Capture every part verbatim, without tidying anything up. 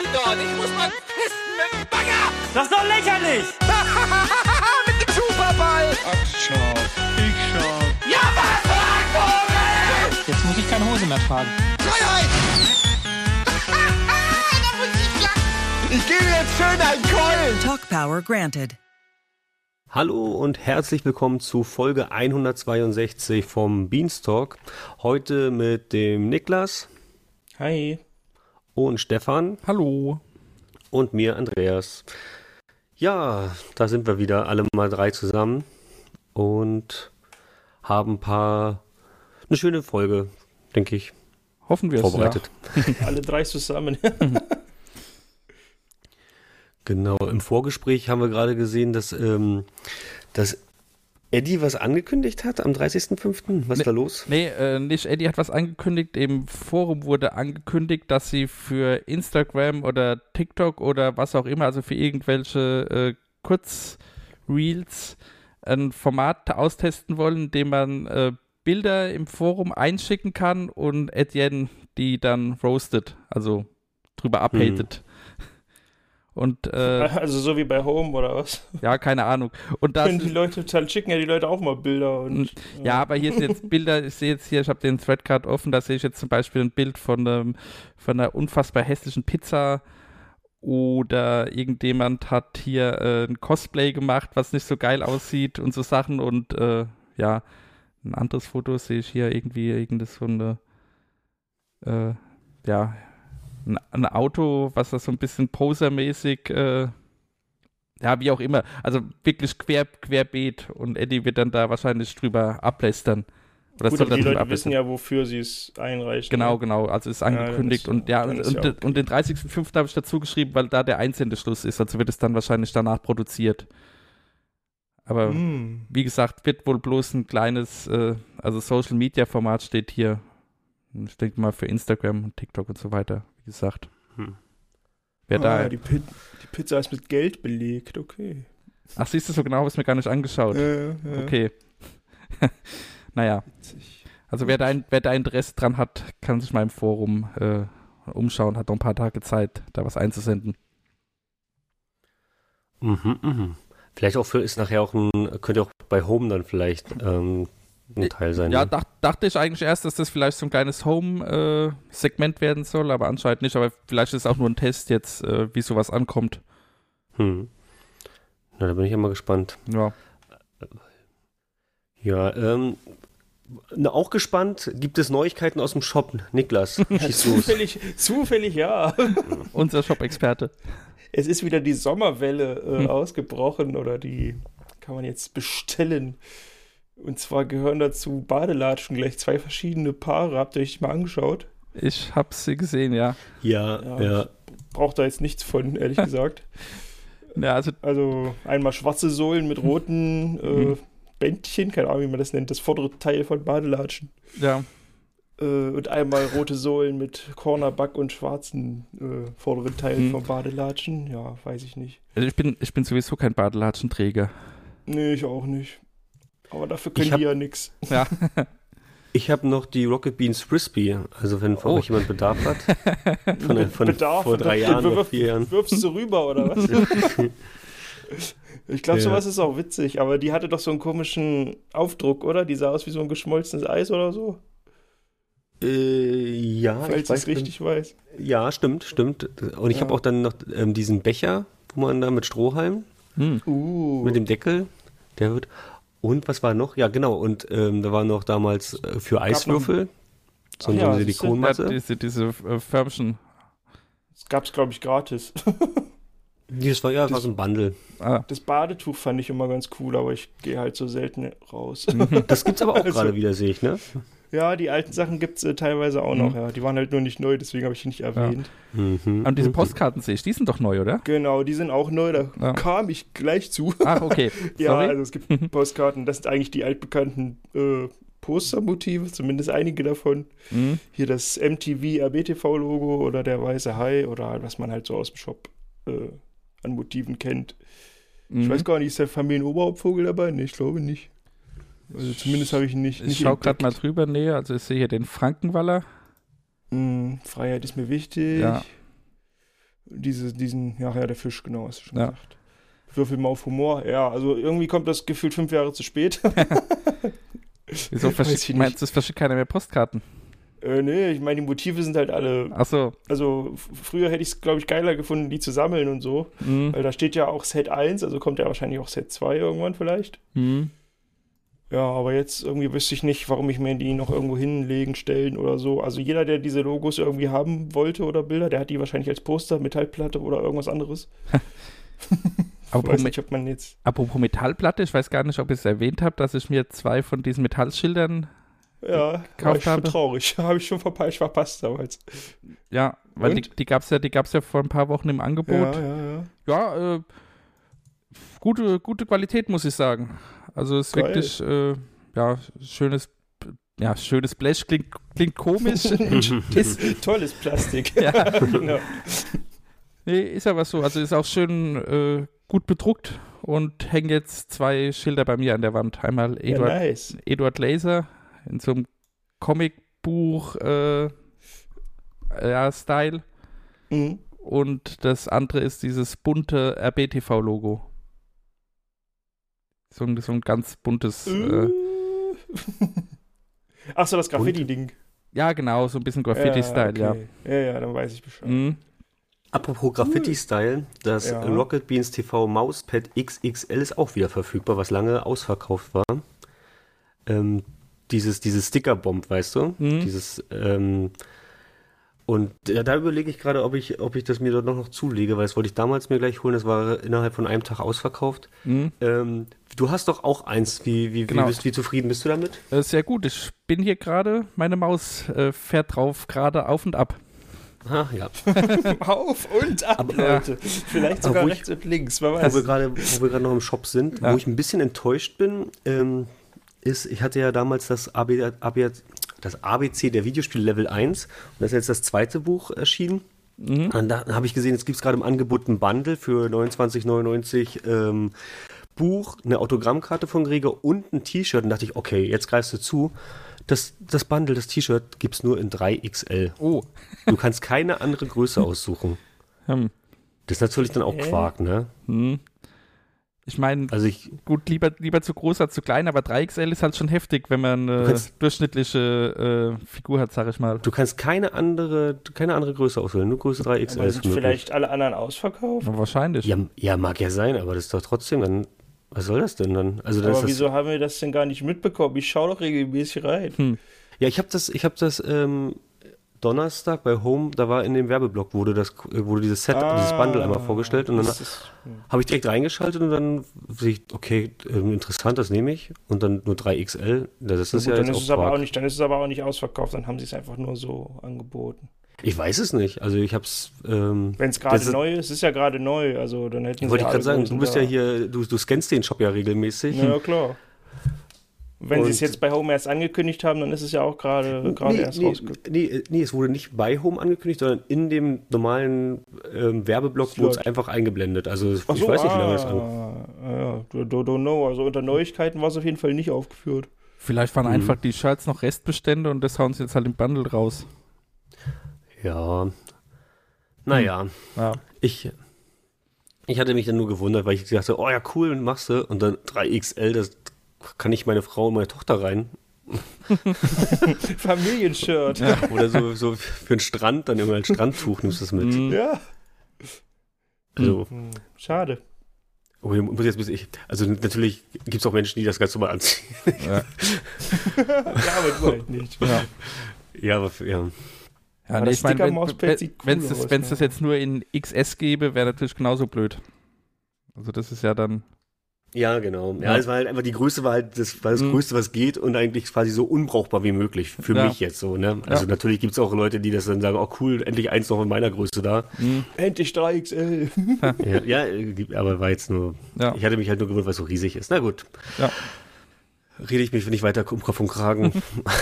Mastodon, ich muss mal pissen mit dem Bagger! Das ist doch lächerlich! Mit dem Superball! Ach, scharf, ich scharf. Ja, was, Vogel! Jetzt muss ich keine Hose mehr tragen. Freiheit! Da muss ich lachen. Ich gebe jetzt schön einen Keulen! Talk Power granted. Hallo und herzlich willkommen zu Folge hundertzweiundsechzig vom Beanstalk. Heute mit dem Niklas. Hi. Und Stefan. Hallo. Und mir, Andreas. Ja, da sind wir wieder, alle mal drei zusammen. Und haben ein paar, eine schöne Folge, denke ich. Hoffen wir es, vorbereitet. Ja. Alle drei zusammen. Genau, im Vorgespräch haben wir gerade gesehen, dass, ähm, dass Eddie was angekündigt hat am dreißigsten fünften Was ist da los? Nee, äh, nicht Eddie hat was angekündigt. Im Forum wurde angekündigt, dass sie für Instagram oder TikTok oder was auch immer, also für irgendwelche äh, Kurzreels ein Format austesten wollen, in dem man äh, Bilder im Forum einschicken kann und Etienne die dann roastet, also drüber abhatet. Hm. Und, äh, also so wie bei Home oder was? Ja, keine Ahnung. Und das können die Leute, dann schicken ja die Leute auch mal Bilder. Und, ja. ja, aber hier sind jetzt Bilder, ich sehe jetzt hier, ich habe den Thread gerade offen, da sehe ich jetzt zum Beispiel ein Bild von, einem, von einer unfassbar hässlichen Pizza oder irgendjemand hat hier äh, ein Cosplay gemacht, was nicht so geil aussieht und so Sachen und äh, ja, ein anderes Foto sehe ich hier irgendwie, irgendeine so eine, äh, ja, Ein, ein Auto, was das so ein bisschen posermäßig, äh, ja, wie auch immer, also wirklich quer, querbeet und Eddie wird dann da wahrscheinlich drüber ablästern. Oder gut, soll aber die Leute ablästern. wissen ja, wofür sie es einreichen. Genau, genau, also ist angekündigt ja, ist, und ja, und, und, ja okay. und den dreißigsten fünften habe ich dazu geschrieben, weil da der Einsendeschluss ist, also wird es dann wahrscheinlich danach produziert. Aber mm. wie gesagt, wird wohl bloß ein kleines, äh, also Social-Media-Format steht hier. Ich denke mal für Instagram und TikTok und so weiter, wie gesagt. Hm. Wer ah, da die, Pi- die Pizza ist mit Geld belegt, okay. Ach, siehst du, so genau habe ich es mir gar nicht angeschaut. Ja, ja. Okay. Naja. Also wer da, ein, wer da Interesse dran hat, kann sich mal im Forum äh, umschauen, hat noch ein paar Tage Zeit, da was einzusenden. Mhm, mhm. Vielleicht auch für, ist nachher auch ein, könnte auch bei Home dann vielleicht ähm, ein Teil sein. Ja, ne? dacht, dachte ich eigentlich erst, dass das vielleicht so ein kleines Home-Segment äh, werden soll, aber anscheinend nicht. Aber vielleicht ist es auch nur ein Test jetzt, äh, wie sowas ankommt. Hm. Na, da bin ich ja mal gespannt. Ja. Ja, ähm, na, auch gespannt, gibt es Neuigkeiten aus dem Shop, Niklas? Ja, zufällig, zufällig ja. Unser Shop-Experte. Es ist wieder die Sommerwelle äh, hm. ausgebrochen oder die kann man jetzt bestellen. Und zwar gehören dazu Badelatschen gleich zwei verschiedene Paare. Habt ihr euch die mal angeschaut? Ich hab sie gesehen, ja. Ja, ja. ja. Braucht da jetzt nichts von, ehrlich gesagt. Ja, also, also einmal schwarze Sohlen mit roten äh, Bändchen, keine Ahnung, wie man das nennt, das vordere Teil von Badelatschen. Ja. Äh, und einmal rote Sohlen mit Cornerback und schwarzen äh, vorderen Teilen hm. von Badelatschen. Ja, weiß ich nicht. Also ich bin, ich bin sowieso kein Badelatschenträger. Nee, ich auch nicht. Aber dafür können hab, die ja nix. Ja. Ich habe noch die Rocket Beans Frisbee, also wenn von oh. euch jemand Bedarf hat. Von, von Bedarf, vor drei Jahren, wirf, oder vier Jahren. Wirfst du rüber, oder was? Ich glaube, ja. sowas ist auch witzig, aber die hatte doch so einen komischen Aufdruck, oder? Die sah aus wie so ein geschmolzenes Eis oder so. Äh, ja, Falls ich weiß, ich richtig weiß. Ja, stimmt, stimmt. Und ich ja. habe auch dann noch ähm, diesen Becher, wo man da mit Strohhalm, hm. uh. mit dem Deckel, der wird... Und was war noch? Ja, genau. Und ähm, da war noch damals äh, für Eiswürfel so eine ja, Silikonmasse. Ja, diese diese äh, Förmchen. Das gab es, glaube ich, gratis. Das war ja das, war so ein Bundle. Ah. Das Badetuch fand ich immer ganz cool, aber ich gehe halt so selten raus. Das gibt's aber auch also, gerade wieder, sehe ich, ne? Ja, die alten Sachen gibt es äh, teilweise auch mhm. noch, ja. Die waren halt nur nicht neu, deswegen habe ich die nicht erwähnt. Ja. Mhm. Und diese Postkarten sehe ich, die sind doch neu, oder? Genau, die sind auch neu, da ja. kam ich gleich zu. Ach, okay. Ja, Sorry. also es gibt Postkarten, das sind eigentlich die altbekannten äh, Postermotive, zumindest einige davon. Mhm. Hier das M T V R B T V-Logo oder der weiße Hai oder was man halt so aus dem Shop äh, an Motiven kennt. Mhm. Ich weiß gar nicht, ist der Familienoberhauptvogel dabei? Nee, ich glaube nicht. Also zumindest habe ich ihn nicht. Ich nicht schaue gerade mal drüber näher. Also ich sehe hier den Frankenwaller. Mm, Freiheit ist mir wichtig. Ja. Diese, diesen, ja, ja, der Fisch, genau, hast du schon Ja. gesagt. Würfel mal auf Humor, ja, also irgendwie kommt das gefühlt fünf Jahre zu spät. Wieso Weiß ich verschickt, nicht. meinst du, es verschickt keiner mehr Postkarten? äh, nee, ich meine, die Motive sind halt alle, Achso. also f- früher hätte ich es, glaube ich, geiler gefunden, die zu sammeln und so, Mhm. weil da steht ja auch Set eins, also kommt ja wahrscheinlich auch Set zwei irgendwann vielleicht. Mhm. Ja, aber jetzt irgendwie wüsste ich nicht, warum ich mir die noch irgendwo hinlegen, stellen oder so. Also jeder, der diese Logos irgendwie haben wollte oder Bilder, der hat die wahrscheinlich als Poster, Metallplatte oder irgendwas anderes. Ich Apropos, weiß nicht, ob man jetzt... apropos Metallplatte, ich weiß gar nicht, ob ich es erwähnt habe, dass ich mir zwei von diesen Metallschildern, Ja, war gekauft ich schon habe. traurig. Habe ich schon verpasst, verpasst damals. ja, weil die, Und? die gab es ja, die gab's ja vor ein paar Wochen im Angebot. Ja, ja, ja. Ja, äh, gute, gute Qualität, muss ich sagen. Also es ist Geil. wirklich, äh, ja, schönes, ja, schönes Blech, klingt, klingt komisch. ist, Tolles Plastik. ja, Genau. nee, ist aber so. Also ist auch schön äh, gut bedruckt und hängen jetzt zwei Schilder bei mir an der Wand. Einmal Ja, Eduard, nice. Eduard Laser in so einem Comicbuch äh, ja, Style Mhm. und das andere ist dieses bunte R B T V-Logo. So ein, so ein ganz buntes, äh, Ach so, das Graffiti-Ding. ja genau, so ein bisschen Graffiti-Style, ja. okay. Ja, ja, dann weiß ich Bescheid. Mhm. Apropos Graffiti-Style, das Ja. Rocket Beans T V Mauspad X X L ist auch wieder verfügbar, was lange ausverkauft war. Ähm, dieses, dieses Sticker-Bomb, weißt du? Mhm. Dieses, ähm, und ja, da überlege ich gerade, ob ich, ob ich das mir dort noch, noch zulege, weil das wollte ich damals mir gleich holen, das war innerhalb von einem Tag ausverkauft. Mhm. Ähm, du hast doch auch eins, wie, wie, Genau. wie, bist, wie zufrieden bist du damit? Äh, sehr gut, ich bin hier gerade, meine Maus äh, fährt drauf, gerade auf und ab. Ah, ja. Auf und ab, Aber- Leute. Vielleicht sogar Aber wo ich- rechts und links, wer Wo weiß. wir gerade, wo wir gerade noch im Shop sind, Ja. wo ich ein bisschen enttäuscht bin, ähm, ist, ich hatte ja damals das A B, A B, das A B C der Videospiele Level eins und das ist jetzt das zweite Buch erschienen. Mhm. Und da habe ich gesehen, jetzt gibt es gerade im Angebot ein Bundle für neunundzwanzig neunundneunzig ähm, Buch, eine Autogrammkarte von Gregor und ein T-Shirt. Und dachte ich, okay, jetzt greifst du zu. Das, das Bundle, das T-Shirt gibt es nur in drei X L. Oh. Du kannst keine andere Größe aussuchen. Hm. Das ist natürlich dann auch Hä? Quark, ne? Hm. Ich meine, Also ich, gut, lieber, lieber zu groß als zu klein, aber drei X L ist halt schon heftig, wenn man eine kannst- durchschnittliche äh, Figur hat, sag ich mal. Du kannst keine andere, keine andere Größe auswählen, nur Größe drei X L Aber ist sind möglich. vielleicht alle anderen ausverkauft? Ja, wahrscheinlich. Ja, ja, mag ja sein, aber das ist doch trotzdem dann, was soll das denn dann? Also das Aber ist wieso haben wir das denn gar nicht mitbekommen? Ich schaue doch regelmäßig rein. Hm. ja, ich habe das, ich habe das ähm, Donnerstag bei Home, da war in dem Werbeblock wurde das, wurde dieses Set, Ah, dieses Bundle einmal vorgestellt und dann das ist- habe ich direkt reingeschaltet und dann sehe ich, okay, ähm, interessant, das nehme ich und dann nur drei X L, das ist Gut, ja dann jetzt ist es auch aber auch Quark. nicht, dann ist es aber auch nicht ausverkauft, dann haben sie es einfach nur so angeboten. Ich weiß es nicht, also ich habe es, ähm, Wenn es gerade Das ist- neu ist, ist ja gerade neu, also dann hätten sie wollte ich ja gerade alle sagen, Größen du bist da. ja hier, du, du scannst den Shop ja regelmäßig. Ja, klar. Wenn sie es Und- jetzt bei Home erst angekündigt haben, dann ist es ja auch gerade gerade nee, erst nee, rausgekommen. nee, nee, es wurde nicht bei Home angekündigt, sondern in dem normalen ähm, Werbeblock Slot. wurde es einfach eingeblendet. Also ich Ach so, weiß nicht, wie lange ah, das an. ja, do, do, don't know. Also unter Neuigkeiten war es auf jeden Fall nicht aufgeführt. Vielleicht waren Mhm. einfach die Shirts noch Restbestände und das hauen sie jetzt halt im Bundle raus. Ja. Naja, Ja. ich, ich hatte mich dann nur gewundert, weil ich dachte, oh ja, cool, machst du. Und dann drei X L, das kann ich meine Frau und meine Tochter rein. Familienshirt. Ja. Oder so, so für den Strand, dann immer ein Strandtuch nimmst du es mit. Mhm. Ja. Also, Hm, schade. oh, ich muss jetzt ein bisschen, ich, also natürlich gibt es auch Menschen, die das ganz normal anziehen. Ja. Ja, aber du halt nicht. Ja. Ja, aber für- ja. Ja, Aber nee, das ich meine, wenn Sticker-Mauspad wenn- sieht cool wenn's das, aus, wenn's ne? das jetzt nur in X S gäbe, wäre natürlich genauso blöd. Also das ist ja dann, Ja, genau. Ja, Ja. es war halt einfach, die Größe war halt das, war das Mhm. Größte, was geht und eigentlich quasi so unbrauchbar wie möglich für Ja. mich jetzt so, ne? Also Ja. natürlich gibt es auch Leute, die das dann sagen, oh cool, endlich eins noch in meiner Größe da. mh, Endlich drei X L. Ja, ja, äh, aber war jetzt nur, ja. ich hatte mich halt nur gewundert, weil es so riesig ist. Na gut. Ja. Rede ich mich nicht weiter um Kopf und Kragen.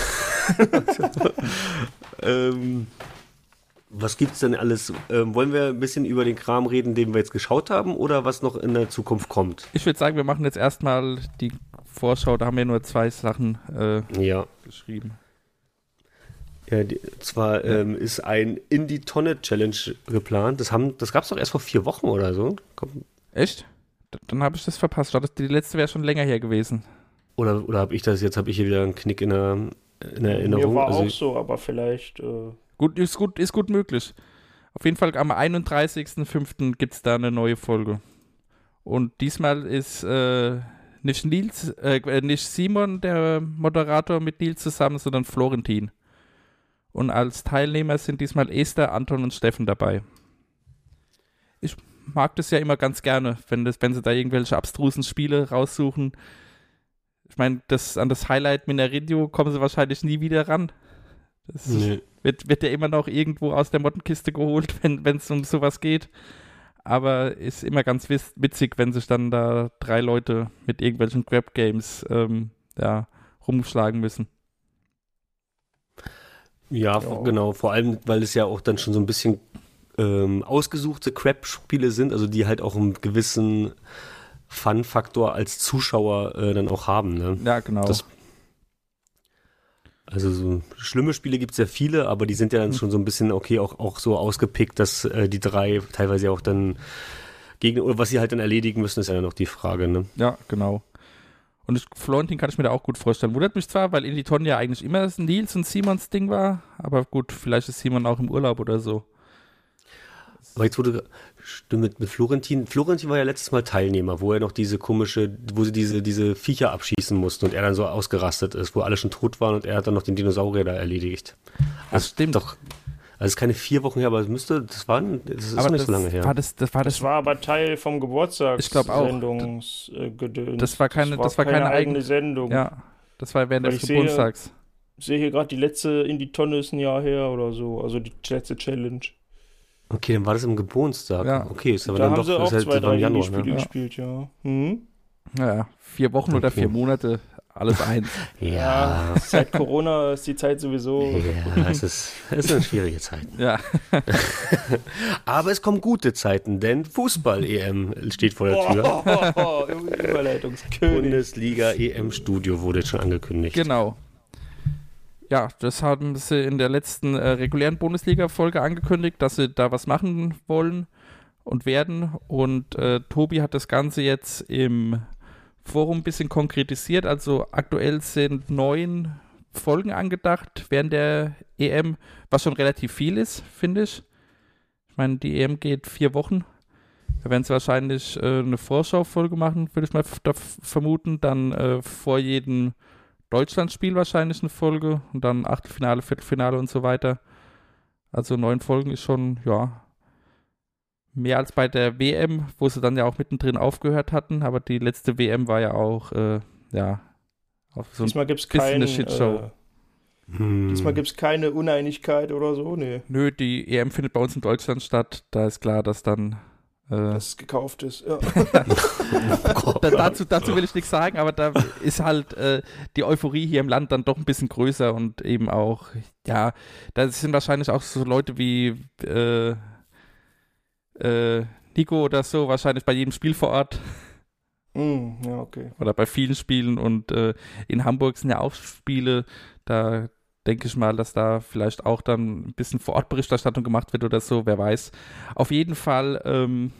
ähm, was gibt's denn alles? Ähm, wollen wir ein bisschen über den Kram reden, den wir jetzt geschaut haben oder was noch in der Zukunft kommt? Ich würde sagen, wir machen jetzt erstmal die Vorschau, da haben wir nur zwei Sachen äh, Ja. geschrieben. Ja, die, zwar ähm, ist ein In die Tonne Challenge geplant. Das, haben, das gab es doch erst vor vier Wochen oder so. Komm. Echt? D- Dann habe ich das verpasst. Das, die letzte wäre schon länger her gewesen. Oder, oder habe ich das jetzt, habe ich hier wieder einen Knick in der, in der Erinnerung? Mir war also, auch so, aber vielleicht... Äh, Gut, ist gut, ist gut möglich. Auf jeden Fall am einunddreißigsten fünften gibt es da eine neue Folge. Und diesmal ist äh, nicht Nils, äh, nicht Simon der Moderator mit Nils zusammen, sondern Florentin. Und als Teilnehmer sind diesmal Esther, Anton und Steffen dabei. Ich mag das ja immer ganz gerne, wenn, das, wenn sie da irgendwelche abstrusen Spiele raussuchen. Ich meine, das, an das Highlight Mineridio kommen sie wahrscheinlich nie wieder ran. Das nee. wird, wird ja immer noch irgendwo aus der Mottenkiste geholt, wenn es um sowas geht. Aber ist immer ganz witzig, wenn sich dann da drei Leute mit irgendwelchen Grab-Games ähm, ja, rumschlagen müssen. Ja, Ja. genau. Vor allem, weil es ja auch dann schon so ein bisschen ähm, ausgesuchte Crap-Spiele sind, also die halt auch einen gewissen Fun-Faktor als Zuschauer äh, dann auch haben. Ne? Ja, genau. Das, also so schlimme Spiele gibt es ja viele, aber die sind ja dann schon so ein bisschen, okay, auch, auch so ausgepickt, dass äh, die drei teilweise auch dann gegen, oder was sie halt dann erledigen müssen, ist ja dann noch die Frage. Ne? Ja, genau. Und ich, Florentin kann ich mir da auch gut vorstellen. Wundert mich zwar, weil In die Tonne ja eigentlich immer das Nils und Simons Ding war, aber gut, vielleicht ist Simon auch im Urlaub oder so. Aber jetzt wurde, stimmt, mit, mit Florentin, Florentin war ja letztes Mal Teilnehmer, wo er noch diese komische, wo sie diese, diese Viecher abschießen mussten und er dann so ausgerastet ist, wo alle schon tot waren und er hat dann noch den Dinosaurier da erledigt. Das stimmt. Doch, also es ist keine vier Wochen her, aber es müsste, das war, das ist aber nicht das so lange her. War das, das war das, das war aber Teil vom Geburtstags Ich glaub auch. Sendungsgedöns. Das war keine- das war keine eigene eigen- Sendung. ja, das war während Weil des ich sehe- Geburtstags. Ich sehe hier gerade, die letzte In die Tonne ist ein Jahr her oder so. Also die letzte Challenge. Okay, dann war das im Geburtstag. Ja. Okay, ist aber da dann haben doch, sie auch ist halt, zwei, das war drei im Januar, Indie-Spiele ne? gespielt, ja. Mhm. Ja, vier Wochen oder Okay. vier Monate, alles eins. Ja. Seit Corona ist die Zeit sowieso... Ja, es ist, es sind schwierige Zeiten. Ja, Aber es kommen gute Zeiten, denn Fußball-E M steht vor der Tür. Oh, Überleitungskönig. Bundesliga-E M-Studio wurde jetzt schon angekündigt. genau. Ja, das haben sie in der letzten äh, regulären Bundesliga-Folge angekündigt, dass sie da was machen wollen und werden. Und äh, Tobi hat das Ganze jetzt im Forum ein bisschen konkretisiert. Also aktuell sind neun Folgen angedacht während der E M, was schon relativ viel ist, finde ich. Ich meine, die E M geht vier Wochen. Da werden sie wahrscheinlich äh, eine Vorschau-Folge machen, würde ich mal f- da f- vermuten. Dann äh, vor jedem Deutschlandspiel wahrscheinlich eine Folge und dann Achtelfinale, Viertelfinale und so weiter. Also neun Folgen ist schon, ja, mehr als bei der W M, wo sie dann ja auch mittendrin aufgehört hatten. Aber die letzte W M war ja auch, äh, ja, auf so ein Diesmal gibt es bisschen kein, eine Shitshow. äh, Hm. diesmal gibt's keine Uneinigkeit oder so, nee. Nö, die E M findet bei uns in Deutschland statt. Da ist klar, dass dann äh, Das gekauft ist, ja. da, dazu, dazu will ich nichts sagen, aber da ist halt äh, die Euphorie hier im Land dann doch ein bisschen größer und eben auch, ja, da sind wahrscheinlich auch so Leute wie äh, äh, Nico oder so, wahrscheinlich bei jedem Spiel vor Ort Mm, ja, okay. oder bei vielen Spielen und äh, in Hamburg sind ja auch Spiele, da denke ich mal, dass da vielleicht auch dann ein bisschen vor Ort Berichterstattung gemacht wird oder so, wer weiß. Auf jeden Fall, ähm,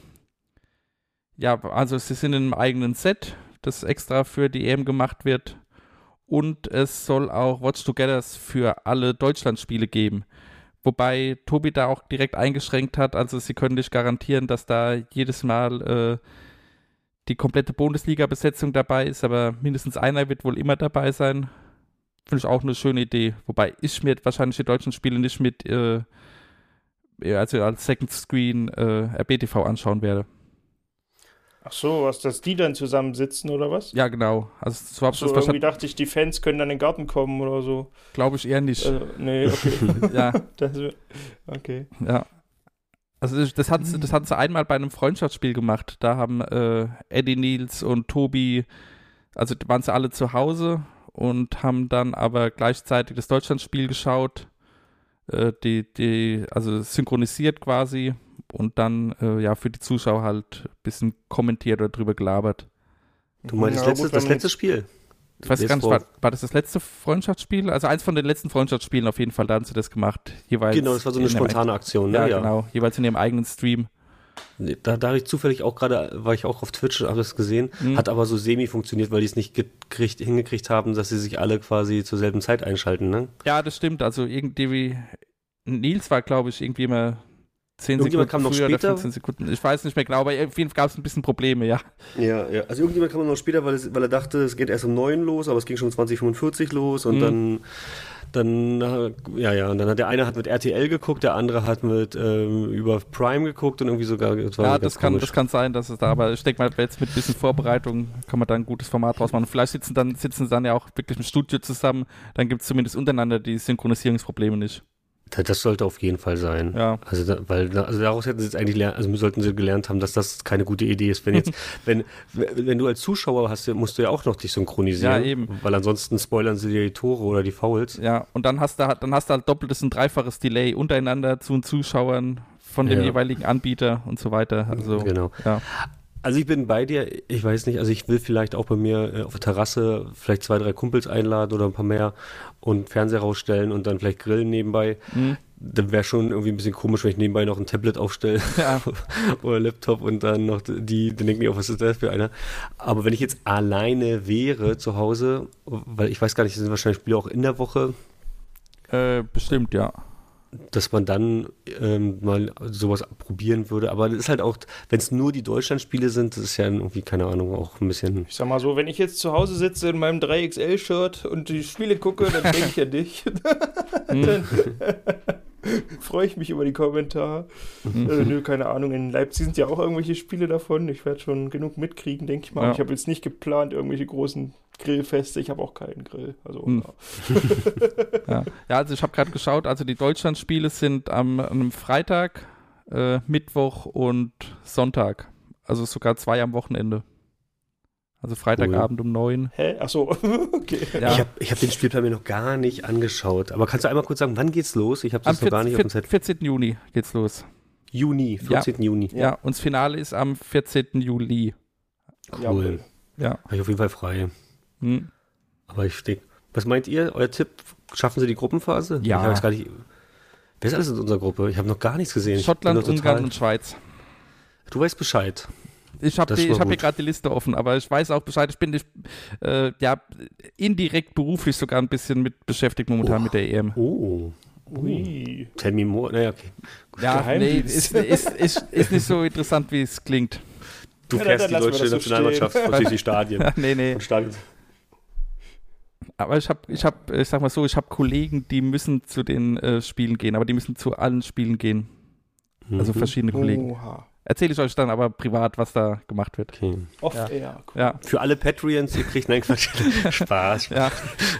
ja, also sie sind in einem eigenen Set, das extra für die E M gemacht wird und es soll auch Watch Togethers für alle Deutschlandspiele geben. Wobei Tobi da auch direkt eingeschränkt hat, also sie können nicht garantieren, dass da jedes Mal äh, die komplette Bundesliga-Besetzung dabei ist, aber mindestens einer wird wohl immer dabei sein. Finde ich auch eine schöne Idee. Wobei ich mir wahrscheinlich die deutschen Spiele nicht mit, äh, also als Second Screen äh, R B T V anschauen werde. Ach so, was, dass die dann zusammensitzen oder was? Ja, genau. Also so habe ich So, das irgendwie verstanden. dachte ich, die Fans können dann in den Garten kommen oder so. Glaube ich eher nicht. Äh, nee, okay. Ja, das, okay. ja. Also das, das hatten sie, das hatten sie einmal bei einem Freundschaftsspiel gemacht. Da haben äh, Eddie Nils und Tobi, also waren sie alle zu Hause und haben dann aber gleichzeitig das Deutschlandspiel geschaut, äh, die, die, also synchronisiert quasi und dann äh, ja für die Zuschauer halt ein bisschen kommentiert oder drüber gelabert. Du meinst Ja, letzte, gut, das wenn man letzte Spiel? Ich weiß gar nicht, war, war das das letzte Freundschaftsspiel? Also eins von den letzten Freundschaftsspielen auf jeden Fall, da haben sie das gemacht. Jeweils genau, das war so eine spontane Aktion. Ne? Ja, ja, genau. Jeweils in ihrem eigenen Stream. Da, da habe ich zufällig auch gerade, war ich auch auf Twitch und habe das gesehen, mhm. hat aber so semi funktioniert, weil die es nicht gekriegt, hingekriegt haben, dass sie sich alle quasi zur selben Zeit einschalten, ne? Ja, das stimmt. Also irgendwie, Nils war, glaube ich, irgendwie immer zehn Sekunden kam noch früher später? oder fünfzehn Sekunden. Ich weiß nicht mehr genau, aber auf jeden Fall gab es ein bisschen Probleme, ja. Ja, ja. Also irgendjemand kam noch später, weil, es, weil er dachte, es geht erst um neun los, aber es ging schon um zwanzig fünfundvierzig los und mhm. dann Dann, ja, ja, und dann hat der eine hat mit R T L geguckt, der andere hat mit ähm, über Prime geguckt und irgendwie sogar. Das war ja, das kann, das kann sein, dass es da, aber ich denke mal, jetzt mit ein bisschen Vorbereitung kann man da ein gutes Format draus machen. Vielleicht sitzen dann sitzen sie dann ja auch wirklich im Studio zusammen, dann gibt es zumindest untereinander die Synchronisierungsprobleme nicht. Das sollte auf jeden Fall sein. Ja. Also, da, weil, also daraus hätten sie jetzt eigentlich lernen, also sollten sie gelernt haben, dass das keine gute Idee ist. Wenn jetzt, wenn, wenn du als Zuschauer hast, musst du ja auch noch dich synchronisieren. Ja, eben. Weil ansonsten spoilern sie dir die Tore oder die Fouls. Ja, und dann hast du halt, dann hast du halt doppeltes und dreifaches Delay untereinander zu den Zuschauern von dem ja. jeweiligen Anbieter und so weiter. Also, genau. Ja. Also ich bin bei dir, ich weiß nicht, also ich will vielleicht auch bei mir äh, auf der Terrasse vielleicht zwei, drei Kumpels einladen oder ein paar mehr und Fernseher rausstellen und dann vielleicht grillen nebenbei. Mhm. Dann wäre schon irgendwie ein bisschen komisch, wenn ich nebenbei noch ein Tablet aufstelle ja. oder Laptop und dann noch die, dann denken die auch, was ist das für einer? Aber wenn ich jetzt alleine wäre zu Hause, weil ich weiß gar nicht, das sind wahrscheinlich Spiele auch in der Woche. Äh, bestimmt, ja. Dass man dann ähm, mal sowas probieren würde. Aber das ist halt auch, wenn es nur die Deutschlandspiele sind, das ist ja irgendwie, keine Ahnung, auch ein bisschen... Ich sag mal so, wenn ich jetzt zu Hause sitze in meinem drei X L-Shirt und die Spiele gucke, dann denke ich an dich. Dann freue ich mich über die Kommentare. äh, nö, keine Ahnung, in Leipzig sind ja auch irgendwelche Spiele davon. Ich werde schon genug mitkriegen, denke ich mal. Ja. Ich habe jetzt nicht geplant, irgendwelche großen Grillfeste. Ich habe auch keinen Grill. Also, hm. ja. ja. ja, also ich habe gerade geschaut, also die Deutschlandspiele sind am, am Freitag, äh, Mittwoch und Sonntag. Also sogar zwei am Wochenende. Also Freitagabend cool. um neun. Hä? Ach so, okay. Ja. Ich habe ich hab den Spielplan mir noch gar nicht angeschaut. Aber kannst du einmal kurz sagen, wann geht's los? Ich habe das am noch gar nicht auf dem Zettel. vierzehnten Juni geht's los. Juni, vierzehnten Ja. Juni. Ja, und das Finale ist am vierzehnten Juli. Cool. Ja. Habe ich auf jeden Fall frei. Hm. Aber ich denke, was meint ihr? Euer Tipp? Schaffen sie die Gruppenphase? Ja. Ich habe jetzt gar nicht. Wer ist alles in unserer Gruppe? Ich habe noch gar nichts gesehen. Schottland, Ungarn und Schweiz. Du weißt Bescheid. Ich habe hab hier gerade die Liste offen, aber ich weiß auch Bescheid. Ich bin nicht, äh, ja, indirekt beruflich sogar ein bisschen mit beschäftigt momentan oh. mit der E M. Oh. Ui. Tell me more. Naja, okay. Ja, nee, ist, ist, ist, ist nicht so interessant, wie es klingt. Du ja, fährst dann, dann die deutsche so Nationalmannschaft durch die Stadien. nee, nee. Und Stadien. Aber ich habe, ich habe, ich sag mal so, ich habe Kollegen, die müssen zu den äh, Spielen gehen, aber die müssen zu allen Spielen gehen. Also mhm. verschiedene Kollegen. Oha. Erzähle ich euch dann aber privat, was da gemacht wird. Okay. Off ja. air. Cool. Ja. Für alle Patreons, ihr kriegt nein, Quatsch. Spaß. Ja.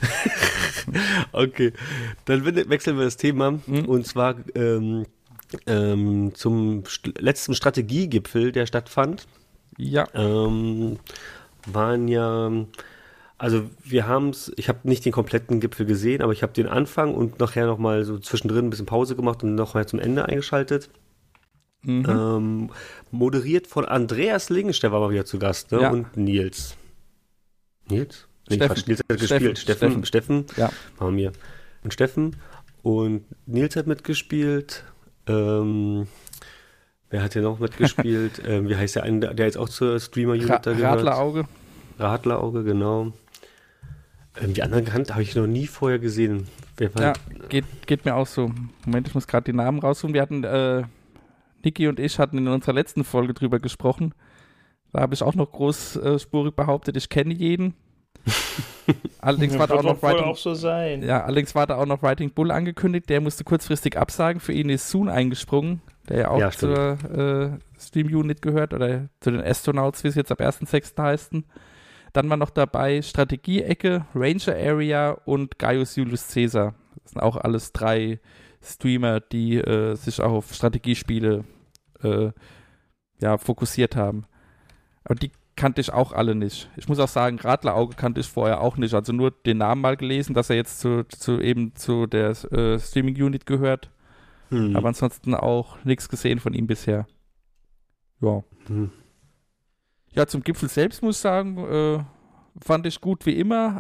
Okay, dann wechseln wir das Thema mhm. und zwar ähm, ähm, zum st- letzten Strategiegipfel, der stattfand. Ja. Ähm, waren ja, also wir haben es, ich habe nicht den kompletten Gipfel gesehen, aber ich habe den Anfang und nachher nochmal so zwischendrin ein bisschen Pause gemacht und nochmal zum Ende eingeschaltet. Mhm. Ähm, moderiert von Andreas Lingensch, der war mal wieder zu Gast, ne? Ja. Und Nils. Nils? Nee, Steffen. Quatsch, Nils hat Steffen. gespielt. Steffen, Steffen, Ja. war mir. Und Steffen und Nils hat mitgespielt. Ähm, wer hat hier noch mitgespielt? ähm, wie heißt der eine, der jetzt auch zur Streamer-Unit Ra- da gehört? Radlerauge. Radlerauge, genau. Ähm, die anderen genannt habe ich noch nie vorher gesehen. Wer war Ja, geht, geht mir auch so. Moment, ich muss gerade die Namen raussuchen. Wir hatten, äh, Niki und ich hatten in unserer letzten Folge drüber gesprochen. Da habe ich auch noch großspurig behauptet, ich kenne jeden. allerdings, war da auch noch Writing, auch so sein. ja, allerdings war da auch noch Writing Bull angekündigt. Der musste kurzfristig absagen. Für ihn ist Soon eingesprungen, der ja auch Ja, zur äh, Stream-Unit gehört oder zu den Astronauts, wie es jetzt ab ersten sechsten heißen. Dann war noch dabei Strategie-Ecke, Ranger Area und Gaius Julius Caesar. Das sind auch alles drei Streamer, die äh, sich auch auf Strategiespiele äh, ja, fokussiert haben. Aber die kannte ich auch alle nicht. Ich muss auch sagen, Radlerauge kannte ich vorher auch nicht. Also nur den Namen mal gelesen, dass er jetzt zu, zu eben zu der äh, Streaming-Unit gehört. Hm. Aber ansonsten auch nichts gesehen von ihm bisher. Ja. Hm. Ja, zum Gipfel selbst muss ich sagen, äh, fand ich gut wie immer,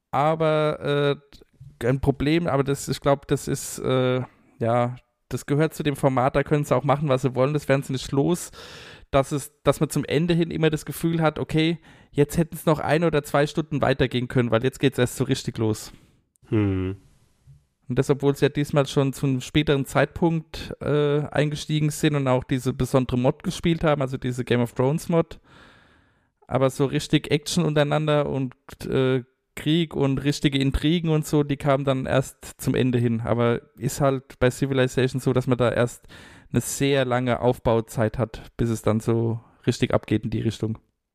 aber äh, ein Problem, aber das, ich glaube, das ist, äh, ja, das gehört zu dem Format, da können sie auch machen, was sie wollen, das werden sie nicht los, dass es, dass man zum Ende hin immer das Gefühl hat, okay, jetzt hätten es noch ein oder zwei Stunden weitergehen können, weil jetzt geht es erst so richtig los. Hm. Und das, obwohl sie ja diesmal schon zu einem späteren Zeitpunkt äh, eingestiegen sind und auch diese besondere Mod gespielt haben, also diese Game of Thrones Mod. Aber so richtig Action untereinander und äh, Krieg und richtige Intrigen und so, die kamen dann erst zum Ende hin. Aber ist halt bei Civilization so, dass man da erst eine sehr lange Aufbauzeit hat, bis es dann so richtig abgeht in die Richtung.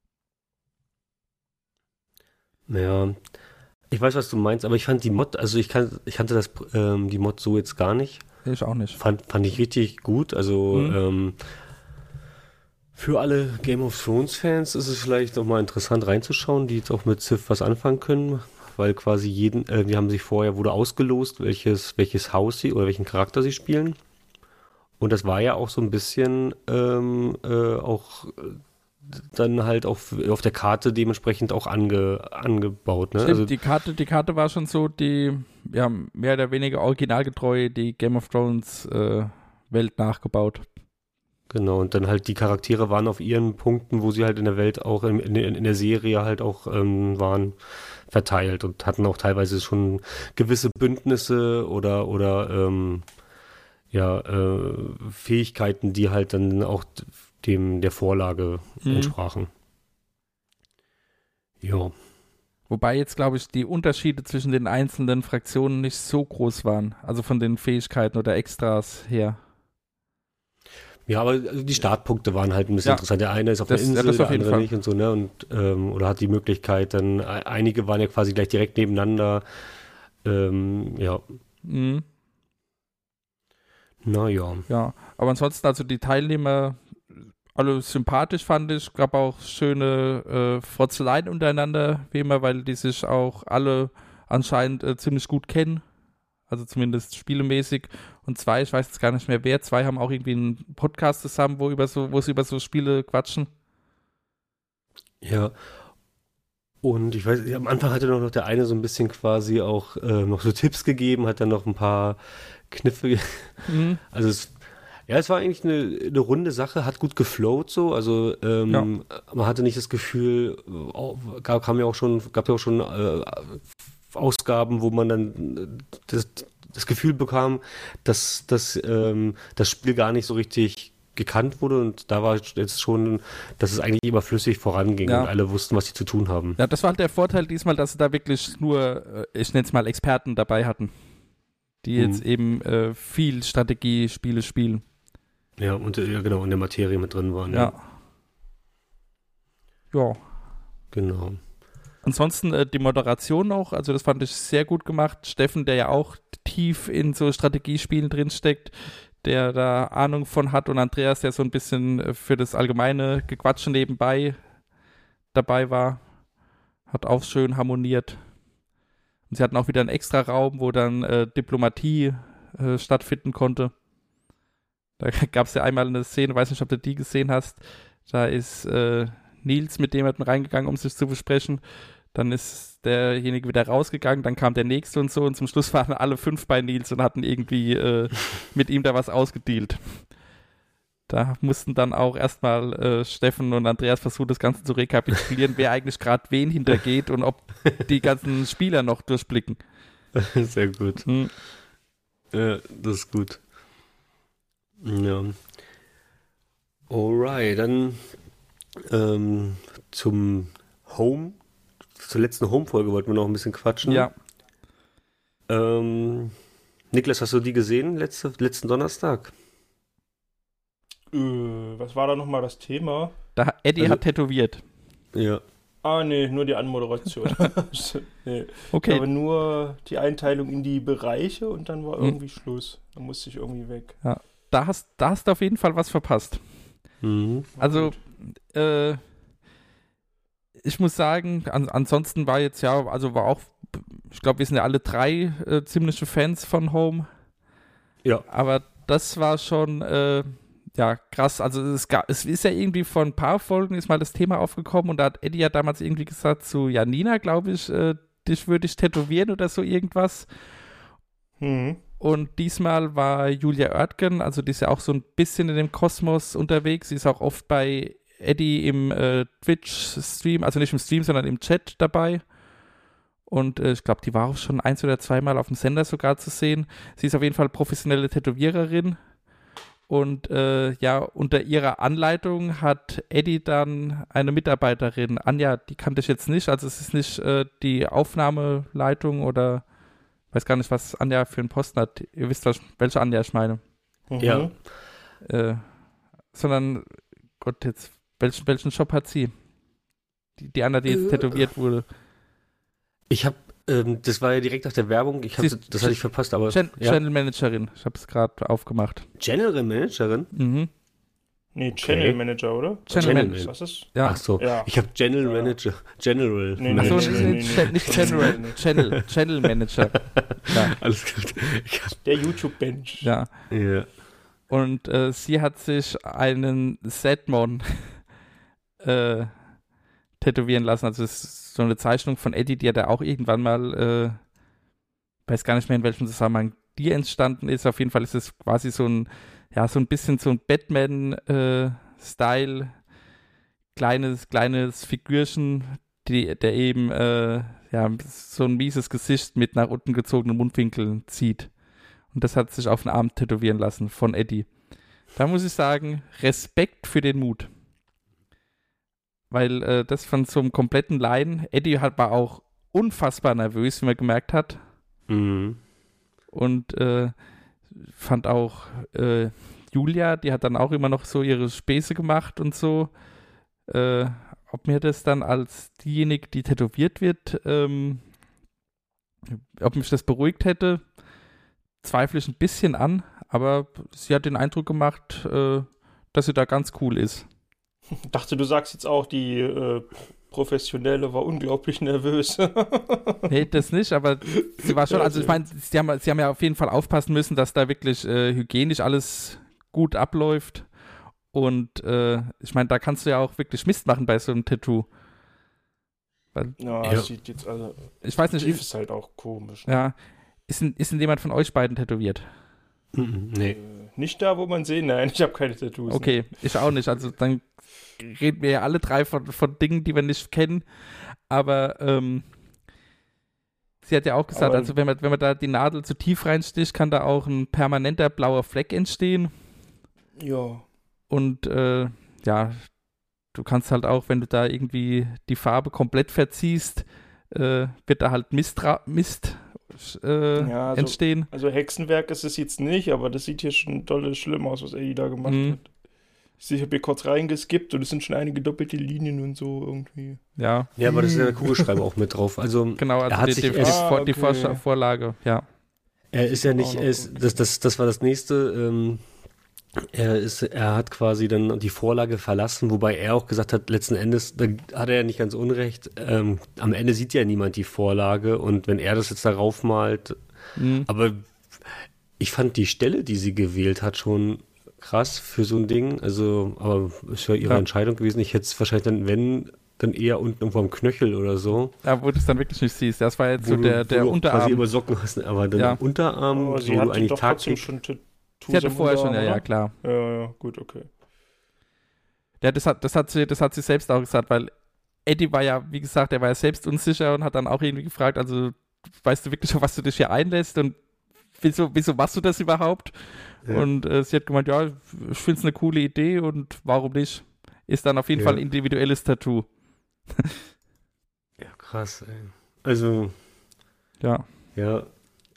Ja, ich weiß, was du meinst, aber ich fand die Mod, also ich, kann, ich kannte das, ähm, die Mod so jetzt gar nicht. Ich auch nicht. Fand, fand ich richtig gut, also Mhm. ähm, für alle Game of Thrones Fans ist es vielleicht nochmal interessant reinzuschauen, die jetzt auch mit Civ was anfangen können, weil quasi jeden, äh, die haben sich vorher, wurde ausgelost, welches, welches Haus sie oder welchen Charakter sie spielen. Und das war ja auch so ein bisschen ähm, äh, auch äh, dann halt auf, auf der Karte dementsprechend auch ange, angebaut. Ne? Stimmt, Also, die Karte, die Karte war schon so, die ja, mehr oder weniger originalgetreu die Game of Thrones äh, Welt nachgebaut. genau, und dann halt die Charaktere waren auf ihren Punkten, wo sie halt in der Welt auch, in, in, in der Serie halt auch ähm, waren, verteilt und hatten auch teilweise schon gewisse Bündnisse oder, oder ähm, ja, äh, Fähigkeiten, die halt dann auch dem der Vorlage Mhm. entsprachen. Ja. Wobei jetzt, glaube ich, die Unterschiede zwischen den einzelnen Fraktionen nicht so groß waren. Also von den Fähigkeiten oder Extras her. Ja, aber also die Startpunkte waren halt ein bisschen Ja. interessant. Der eine ist auf Das- der ja, Insel, das der auf jeden andere Fall. nicht und so, ne? Und, ähm, oder hat die Möglichkeit dann, e- einige waren ja quasi gleich direkt nebeneinander. Ähm, ja, Mhm. naja. Ja, aber ansonsten, also die Teilnehmer, alle sympathisch fand ich. Gab auch schöne äh, Frotzeleien untereinander, wie immer, weil die sich auch alle anscheinend äh, ziemlich gut kennen. Also zumindest spielemäßig. Und zwei, ich weiß jetzt gar nicht mehr wer, zwei haben auch irgendwie einen Podcast zusammen, wo, über so, wo sie über so Spiele quatschen. Ja. Und ich weiß, am Anfang hatte noch der eine so ein bisschen quasi auch äh, noch so Tipps gegeben, hat dann noch ein paar Kniffe. ge- Mhm. Also es, ja, es war eigentlich eine, eine runde Sache, hat gut geflowt so. Also ähm, man hatte nicht das Gefühl, oh, gab, kam ja auch schon, gab ja auch schon äh, Ausgaben, wo man dann das, das Gefühl bekam, dass, dass ähm, das Spiel gar nicht so richtig gekannt wurde und da war jetzt schon, dass es eigentlich immer flüssig voranging Ja. und alle wussten, was sie zu tun haben. Ja, das war halt der Vorteil diesmal, dass sie da wirklich nur, äh, ich nenne es mal Experten dabei hatten, die Mhm. jetzt eben äh, viel Strategiespiele spielen. Ja, und äh, ja, genau, in der Materie mit drin waren. Ja. Ja. Genau. Ansonsten äh, die Moderation noch, also das fand ich sehr gut gemacht. Steffen, der ja auch tief in so Strategiespielen drinsteckt, der da Ahnung von hat, und Andreas, der so ein bisschen äh, für das allgemeine Gequatsche nebenbei dabei war, hat auch schön harmoniert. Und sie hatten auch wieder einen extra Raum, wo dann äh, Diplomatie äh, stattfinden konnte. Da gab es ja einmal eine Szene, weiß nicht, ob du die gesehen hast, da ist äh, Nils mit jemandem reingegangen, um sich zu besprechen. Dann ist derjenige wieder rausgegangen, dann kam der nächste und so und zum Schluss waren alle fünf bei Nils und hatten irgendwie äh, mit ihm da was ausgedealt. Da mussten dann auch erstmal äh, Steffen und Andreas versuchen, das Ganze zu rekapitulieren, wer eigentlich gerade wen hintergeht und ob die ganzen Spieler noch durchblicken. Sehr gut. Hm. Ja, das ist gut. Ja. Alright, dann ähm, zum Home, zur letzten Home-Folge wollten wir noch ein bisschen quatschen. Ja, Ähm, Niklas, hast du die gesehen letzte, letzten Donnerstag? Äh, was war da nochmal das Thema? da Eddie Also- hat tätowiert. Ja. Ah, nee, nur die Anmoderation. nee. Okay, Aber nur die Einteilung in die Bereiche und dann war Hm. irgendwie Schluss. Dann musste ich irgendwie weg. da hast, da hast du auf jeden Fall was verpasst. Mhm. Also, äh, ich muss sagen, an, ansonsten war jetzt ja, also war auch, ich glaube, wir sind ja alle drei äh, ziemliche Fans von Home, Ja. aber das war schon, äh, ja, krass. Also es, gab, es ist ja irgendwie vor ein paar Folgen ist mal das Thema aufgekommen und da hat Eddie ja damals irgendwie gesagt zu Janina, glaube ich, äh, dich würde ich tätowieren oder so irgendwas. Mhm. Und diesmal war Julia Oertgen, also die ist ja auch so ein bisschen in dem Kosmos unterwegs. Sie ist auch oft bei Eddie im äh, Twitch-Stream, also nicht im Stream, sondern im Chat dabei. Und äh, ich glaube, die war auch schon eins oder zweimal auf dem Sender sogar zu sehen. Sie ist auf jeden Fall professionelle Tätowiererin. Und äh, ja, unter ihrer Anleitung hat Eddie dann eine Mitarbeiterin. Anja, die kannte ich jetzt nicht, also es ist nicht äh, die Aufnahmeleitung oder weiß gar nicht, was Anja für einen Posten hat. Ihr wisst, was, welche Anja ich meine. Mhm. Ja. Äh, sondern, Gott, jetzt, welchen, welchen Job hat sie? Die, die Anja, die jetzt Äh. tätowiert wurde. Ich habe, ähm, das war ja direkt nach der Werbung, ich hab, Sie ist- das hatte ich verpasst, aber Gen- ja. Channel Managerin, ich habe es gerade aufgemacht. General Managerin? Mhm. Nee, Channel Okay. Manager, oder? Channel Channel Manager. Was ist das? Ja. Ach so, Ja. ich habe General Ja. Manager, General Nee, nee, Achso, Manager. nee, nee, nicht, nee. nicht General, Nee, nee. Channel, Channel Manager. Ja, Alles gut. Ich hab, Der YouTube-Bench. ja. ja. Und äh, sie hat sich einen Zedmon äh, tätowieren lassen. Also es ist so eine Zeichnung von Eddie, die hat er auch irgendwann mal, äh, weiß gar nicht mehr in welchem Zusammenhang die entstanden ist. Auf jeden Fall ist es quasi so ein, ja, so ein bisschen so ein Batman-Style, äh, kleines, kleines Figürchen, die, der eben äh, ja, so ein mieses Gesicht mit nach unten gezogenen Mundwinkeln zieht. Und das hat sich auf den Arm tätowieren lassen von Eddie. Da muss ich sagen, Respekt für den Mut. Weil äh, das von so einem kompletten Laien, Eddie hat, war auch unfassbar nervös, wie man gemerkt hat. Mhm. Und äh, fand auch äh, Julia, die hat dann auch immer noch so ihre Späße gemacht und so. Äh, ob mir das dann als diejenige, die tätowiert wird, ähm, ob mich das beruhigt hätte, zweifle ich ein bisschen an, aber sie hat den Eindruck gemacht, äh, dass sie da ganz cool ist. Ich dachte, du sagst jetzt auch, die äh, Professionelle war unglaublich nervös. Nee, das nicht, aber sie war schon, also ich meine, sie haben, sie haben ja auf jeden Fall aufpassen müssen, dass da wirklich äh, hygienisch alles gut abläuft. Und äh, ich meine, da kannst du ja auch wirklich Mist machen bei so einem Tattoo. Weil, Ja, Ja. das sieht jetzt also. ich weiß nicht, Brief ist, ist halt auch komisch. Ne? ja, ist, denn- ist denn jemand von euch beiden tätowiert? Mhm. Nee. Äh, Nicht da, wo man sehen. Nein, ich habe keine Tattoos. ne? Okay, ich auch nicht. Also dann reden wir ja alle drei von, von Dingen, die wir nicht kennen. Aber ähm, sie hat ja auch gesagt, Aber- also wenn man, wenn man da die Nadel zu tief reinsticht, kann da auch ein permanenter blauer Fleck entstehen. Ja. Und äh, ja, du kannst halt auch, wenn du da irgendwie die Farbe komplett verziehst, äh, wird da halt Mistra Mist äh, Ja, also- entstehen. Also Hexenwerk ist es jetzt nicht, aber das sieht hier schon dolle schlimm aus, was Eddie da gemacht Mhm. hat. Ich habe hier kurz reingeskippt und es sind schon einige doppelte Linien und so irgendwie. Ja, Ja, aber das ist ja der Kugelschreiber auch mit drauf. Also genau, also er hat die, sich die, erst, die, Vor- Ah, die okay. Vorsch- Vorlage, ja. er ist ja Auch nicht, noch er ist, das, das, das war das nächste. Ähm, er ist, er hat quasi dann die Vorlage verlassen, wobei er auch gesagt hat, letzten Endes, da hat er ja nicht ganz unrecht. Ähm, am Ende sieht ja niemand die Vorlage und wenn er das jetzt darauf malt, Mhm. aber ich fand die Stelle, die sie gewählt hat, schon krass für so ein Ding. Also, aber ist ja ihre Ja. Entscheidung gewesen. Ich hätte es wahrscheinlich dann, wenn, dann eher unten irgendwo am Knöchel oder so. Ja, wo du es dann wirklich nicht siehst. Das war jetzt Wo so der, du, der wo du Unterarm. quasi über Socken hast, aber dann Ja. am Unterarm, Aber wo sie du hatte eigentlich doch trotzdem tagtäglich. schon Tattoos. Sie hatte am vorher schon, ja, Unterarm, ja, oder? klar. Ja, ja, gut, okay. Ja, das hat, das hat sie, das hat sie selbst auch gesagt, weil Eddie war ja, wie gesagt, er war ja selbst unsicher und hat dann auch irgendwie gefragt, also weißt du wirklich, auf was du dich hier einlässt und wieso, wieso machst du das überhaupt? Ja. Und äh, sie hat gemeint, ja, ich finde es eine coole Idee und warum nicht? Ist dann auf jeden Ja. Fall ein individuelles Tattoo. Ja, krass, ey. Also, Ja. ja.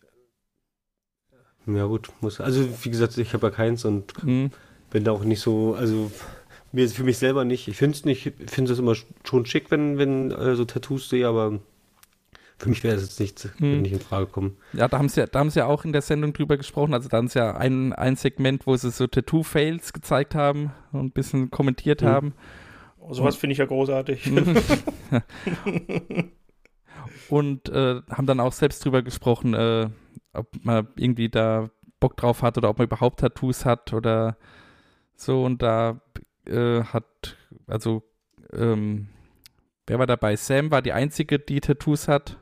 Ja, gut, muss. Also, wie gesagt, ich habe ja keins und Mhm. bin da auch nicht so, also mir für mich selber nicht. Ich finde es nicht, ich finde es immer schon schick, wenn, wenn äh, so Tattoos sehe, aber für mich wäre das jetzt nicht, Hm. würde nicht in Frage kommen. Ja, da haben sie ja, da haben sie ja auch in der Sendung drüber gesprochen. Also da haben sie ja ein, ein Segment, wo sie so Tattoo-Fails gezeigt haben und ein bisschen kommentiert Mhm. haben. Sowas finde ich ja großartig. Und äh, haben dann auch selbst drüber gesprochen, äh, ob man irgendwie da Bock drauf hat oder ob man überhaupt Tattoos hat oder so. Und da äh, hat, also, ähm, wer war dabei? Sam war die Einzige, die Tattoos hat.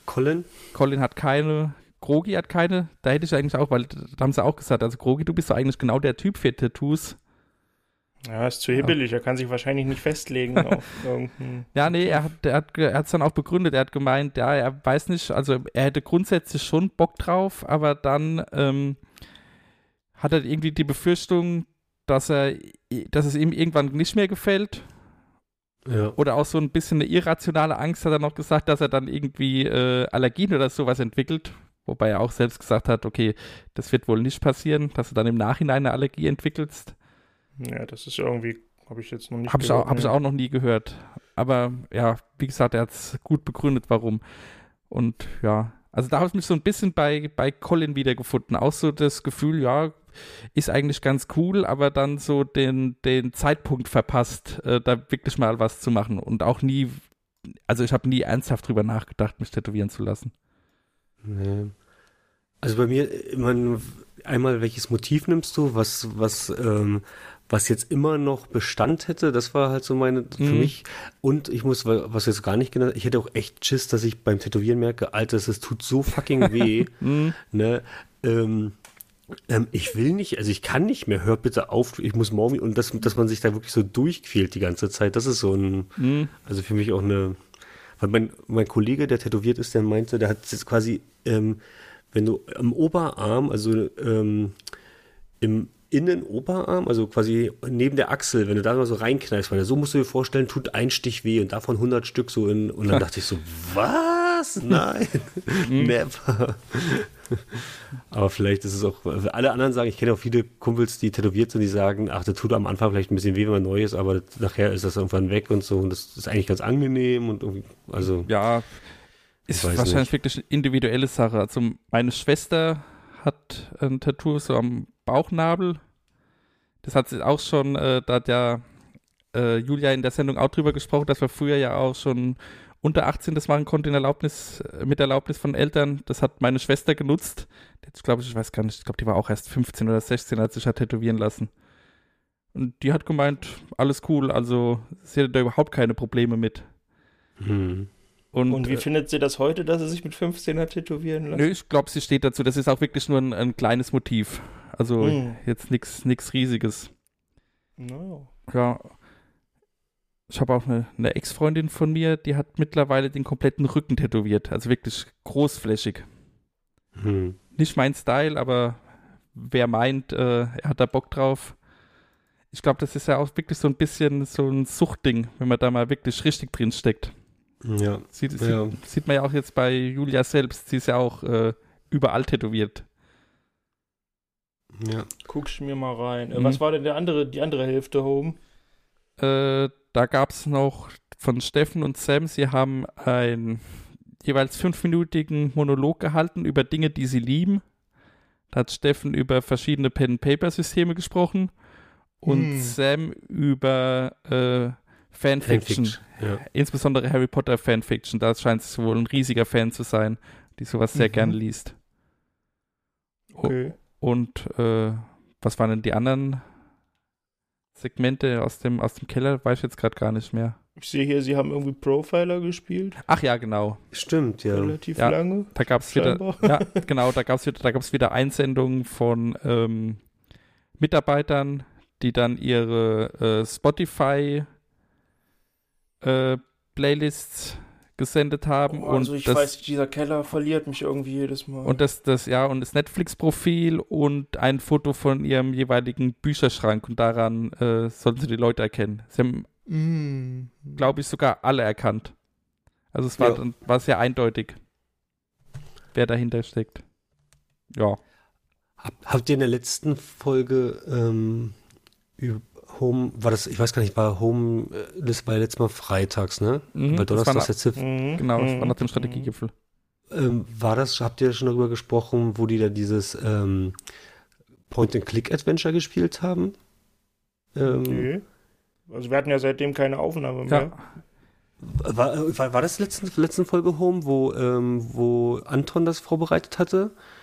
Colin? Colin hat keine, Grogi hat keine, da hätte ich eigentlich auch, weil da haben sie auch gesagt, also Grogi, du bist doch eigentlich genau der Typ für Tattoos. Ja, ist zu hibbelig, er kann sich wahrscheinlich nicht festlegen auf irgendeinen... Ja, nee, er hat es er hat, er hat's dann auch begründet, er hat gemeint, ja, er weiß nicht, also er hätte grundsätzlich schon Bock drauf, aber dann ähm, hat er irgendwie die Befürchtung, dass er, dass es ihm irgendwann nicht mehr gefällt. Ja. Oder auch so ein bisschen eine irrationale Angst, hat er noch gesagt, dass er dann irgendwie äh, Allergien oder sowas entwickelt. Wobei er auch selbst gesagt hat, okay, das wird wohl nicht passieren, dass du dann im Nachhinein eine Allergie entwickelst. Ja, das ist irgendwie, habe ich jetzt noch nicht Habe ich, gehört. auch, hab ich auch noch nie gehört. Aber ja, wie gesagt, er hat es gut begründet, warum. Und ja, also da habe ich mich so ein bisschen bei, bei Colin wiedergefunden. Auch so das Gefühl, ja, ist eigentlich ganz cool, aber dann so den, den Zeitpunkt verpasst, äh, da wirklich mal was zu machen. Und auch nie, also ich habe nie ernsthaft drüber nachgedacht, mich tätowieren zu lassen. Nee. Also bei mir, man, einmal welches Motiv nimmst du, was, was, ähm, was jetzt immer noch Bestand hätte, das war halt so meine, für Mhm. mich. Und ich muss, was jetzt gar nicht genannt, ich hätte auch echt Schiss, dass ich beim Tätowieren merke, Alter, es tut so fucking weh, Mhm. ne, ähm, ähm, ich will nicht, also ich kann nicht mehr, hör bitte auf, ich muss morgen, und das, dass man sich da wirklich so durchquält die ganze Zeit, das ist so ein, Mhm. also für mich auch eine, weil mein, mein Kollege, der tätowiert ist, der meinte, der hat jetzt quasi, ähm, wenn du am Oberarm, also ähm, im Innenoberarm, also quasi neben der Achsel, wenn du da mal so reinkneifst, weil so musst du dir vorstellen, tut ein Stich weh und davon hundert Stück so in, und dann dachte ich so, was? Nein, never. Aber vielleicht ist es auch, alle anderen sagen, ich kenne auch viele Kumpels, die tätowiert sind, die sagen, ach, das tut am Anfang vielleicht ein bisschen weh, wenn man neu ist, aber nachher ist das irgendwann weg und so und das ist eigentlich ganz angenehm und irgendwie, also. Ja, ist weiß wahrscheinlich nicht. wirklich eine individuelle Sache. Also meine Schwester hat ein Tattoo so am Bauchnabel. Das hat sie auch schon, äh, da hat ja äh, Julia in der Sendung auch drüber gesprochen, dass wir früher ja auch schon unter achtzehn das machen konnten in Erlaubnis, mit Erlaubnis von Eltern. Das hat meine Schwester genutzt. Jetzt glaube ich, ich weiß gar nicht, ich glaube, die war auch erst fünfzehn oder sechzehn, als sich hat tätowieren lassen. Und die hat gemeint, alles cool, also sie hatte da überhaupt keine Probleme mit. Hm. Und, Und wie äh, findet sie das heute, dass sie sich mit fünfzehn hat tätowieren lassen? Nö, ich glaube, sie steht dazu. Das ist auch wirklich nur ein, ein kleines Motiv. Also Hm. jetzt nichts Riesiges. Naja. Ja. Ich habe auch eine, eine Ex-Freundin von mir, die hat mittlerweile den kompletten Rücken tätowiert. Also wirklich großflächig. Hm. Nicht mein Style, aber wer meint, äh, er hat da Bock drauf. Ich glaube, das ist ja auch wirklich so ein bisschen so ein Suchtding, wenn man da mal wirklich richtig drin steckt. Ja. Sieht, Ja. sieht, sieht man ja auch jetzt bei Julia selbst. Sie ist ja auch äh, überall tätowiert. Ja. Guck ich mir mal rein. Äh, Mhm. Was war denn der andere, die andere Hälfte, Home? Äh, da gab es noch von Steffen und Sam, sie haben einen jeweils fünfminütigen Monolog gehalten über Dinge, die sie lieben. Da hat Steffen über verschiedene Pen-and-Paper-Systeme gesprochen und Hm. Sam über äh, Fanfiction. Fanfiction, ja. Insbesondere Harry Potter Fanfiction. Da scheint es wohl ein riesiger Fan zu sein, die sowas sehr Mhm. gerne liest. Okay. Und äh, was waren denn die anderen Segmente aus dem, aus dem Keller? Weiß ich jetzt gerade gar nicht mehr. Ich sehe hier, sie haben irgendwie Profiler gespielt. Ach ja, genau. Stimmt, ja. Relativ Ja. lange. Da gab es wieder, Scheinbar. ja, genau, da gab es wieder, da gab's wieder Einsendungen von ähm, Mitarbeitern, die dann ihre äh, Spotify äh, Playlists gesendet haben. Oh, also und ich das, weiß, dieser Keller verliert mich irgendwie jedes Mal. Und das, das, ja, und das Netflix-Profil und ein Foto von ihrem jeweiligen Bücherschrank und daran äh, sollten sie die Leute erkennen. Sie haben, Mm. glaube ich, sogar alle erkannt. Also es war, Ja. dann, war sehr eindeutig, wer dahinter steckt. Ja. Hab, habt ihr in der letzten Folge ähm, über Home, war das, ich weiß gar nicht, war Home, äh, das war ja letztes Mal freitags, ne? Mhm, Weil das Donnerstag war das letzte, Mhm. Genau, das Mhm. war nach dem Strategiegipfel. ähm, war das, habt ihr schon darüber gesprochen, wo die da dieses ähm, Point-and-Click-Adventure gespielt haben? Ähm, Okay. Also wir hatten ja seitdem keine Aufnahme mehr. Ja, war, war, war das letzten letzten Folge Home, wo, ähm, wo Anton das vorbereitet hatte?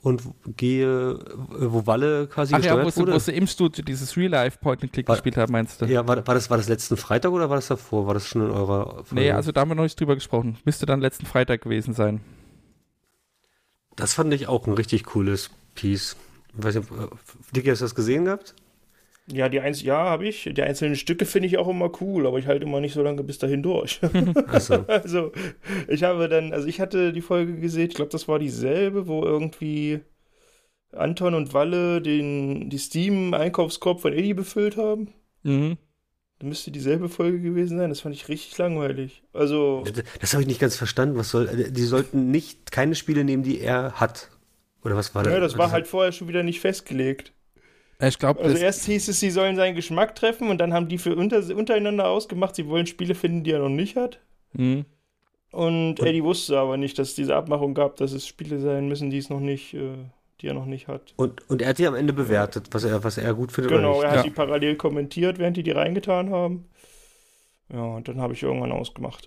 und gehe, wo Walle quasi Ach gesteuert ja, wo sie, wurde. wo sie im Studio dieses Real-Life-Point-and-Click War- gespielt haben, meinst du? Ja, war, war, das, war das letzten Freitag oder war das davor? War das schon in eurer Folge? Nee, also da haben wir noch nicht drüber gesprochen. Müsste dann letzten Freitag gewesen sein. Das fand ich auch ein richtig cooles Piece. Ich weiß nicht, äh, Dicky, hast du das gesehen gehabt? Ja, die Einz- ja, habe ich. Die einzelnen Stücke finde ich auch immer cool, aber ich halte immer nicht so lange bis dahin durch. Achso. Also, ich habe dann, also ich hatte die Folge gesehen, ich glaube, das war dieselbe, wo irgendwie Anton und Walle den, die Steam-Einkaufskorb von Eddie befüllt haben. Mhm. Das müsste dieselbe Folge gewesen sein. Das fand ich richtig langweilig. Also, Das, das habe ich nicht ganz verstanden. Was soll, die sollten nicht keine Spiele nehmen, die er hat. Oder was war das? ja, das war halt vorher schon wieder nicht festgelegt. Ich glaube, Also das erst hieß es, sie sollen seinen Geschmack treffen und dann haben die für unter, untereinander ausgemacht, sie wollen Spiele finden, die er noch nicht hat. Mhm. Und Eddie wusste aber nicht, dass es diese Abmachung gab, dass es Spiele sein müssen, die es noch nicht, äh, die er noch nicht hat. Und, und er hat die am Ende bewertet, was er, was er gut findet Genau, oder er nicht. hat Ja. die parallel kommentiert, während die die reingetan haben. Ja, und dann habe ich irgendwann ausgemacht.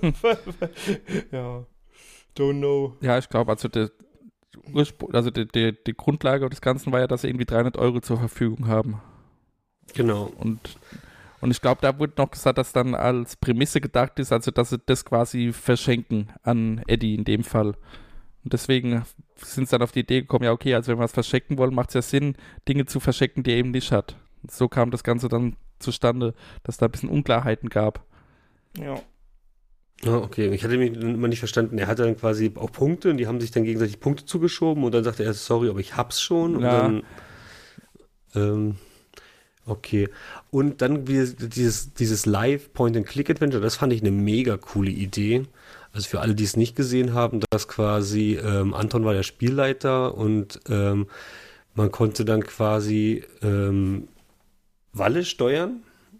ja, don't know. Ja, ich glaube, also, der, Urspr- also die, die, die Grundlage des Ganzen war ja, dass sie irgendwie dreihundert Euro zur Verfügung haben. Genau. Und, und ich glaube, da wurde noch gesagt, dass dann als Prämisse gedacht ist, also dass sie das quasi verschenken an Eddie in dem Fall. Und deswegen sind sie dann auf die Idee gekommen, ja okay, also wenn wir es verschenken wollen, macht es ja Sinn, Dinge zu verschenken, die er eben nicht hat. Und so kam das Ganze dann zustande, dass da ein bisschen Unklarheiten gab. Ja. Ah, okay. Ich hatte mich immer nicht verstanden. Er hatte dann quasi auch Punkte und die haben sich dann gegenseitig Punkte zugeschoben und dann sagte er, sorry, aber ich hab's schon. Und Ja. dann, ähm, okay. Und dann wie, dieses, dieses Live-Point-and-Click-Adventure, das fand ich eine mega coole Idee. Also für alle, die es nicht gesehen haben, dass quasi ähm, Anton war der Spielleiter und ähm, man konnte dann quasi ähm, Walle steuern.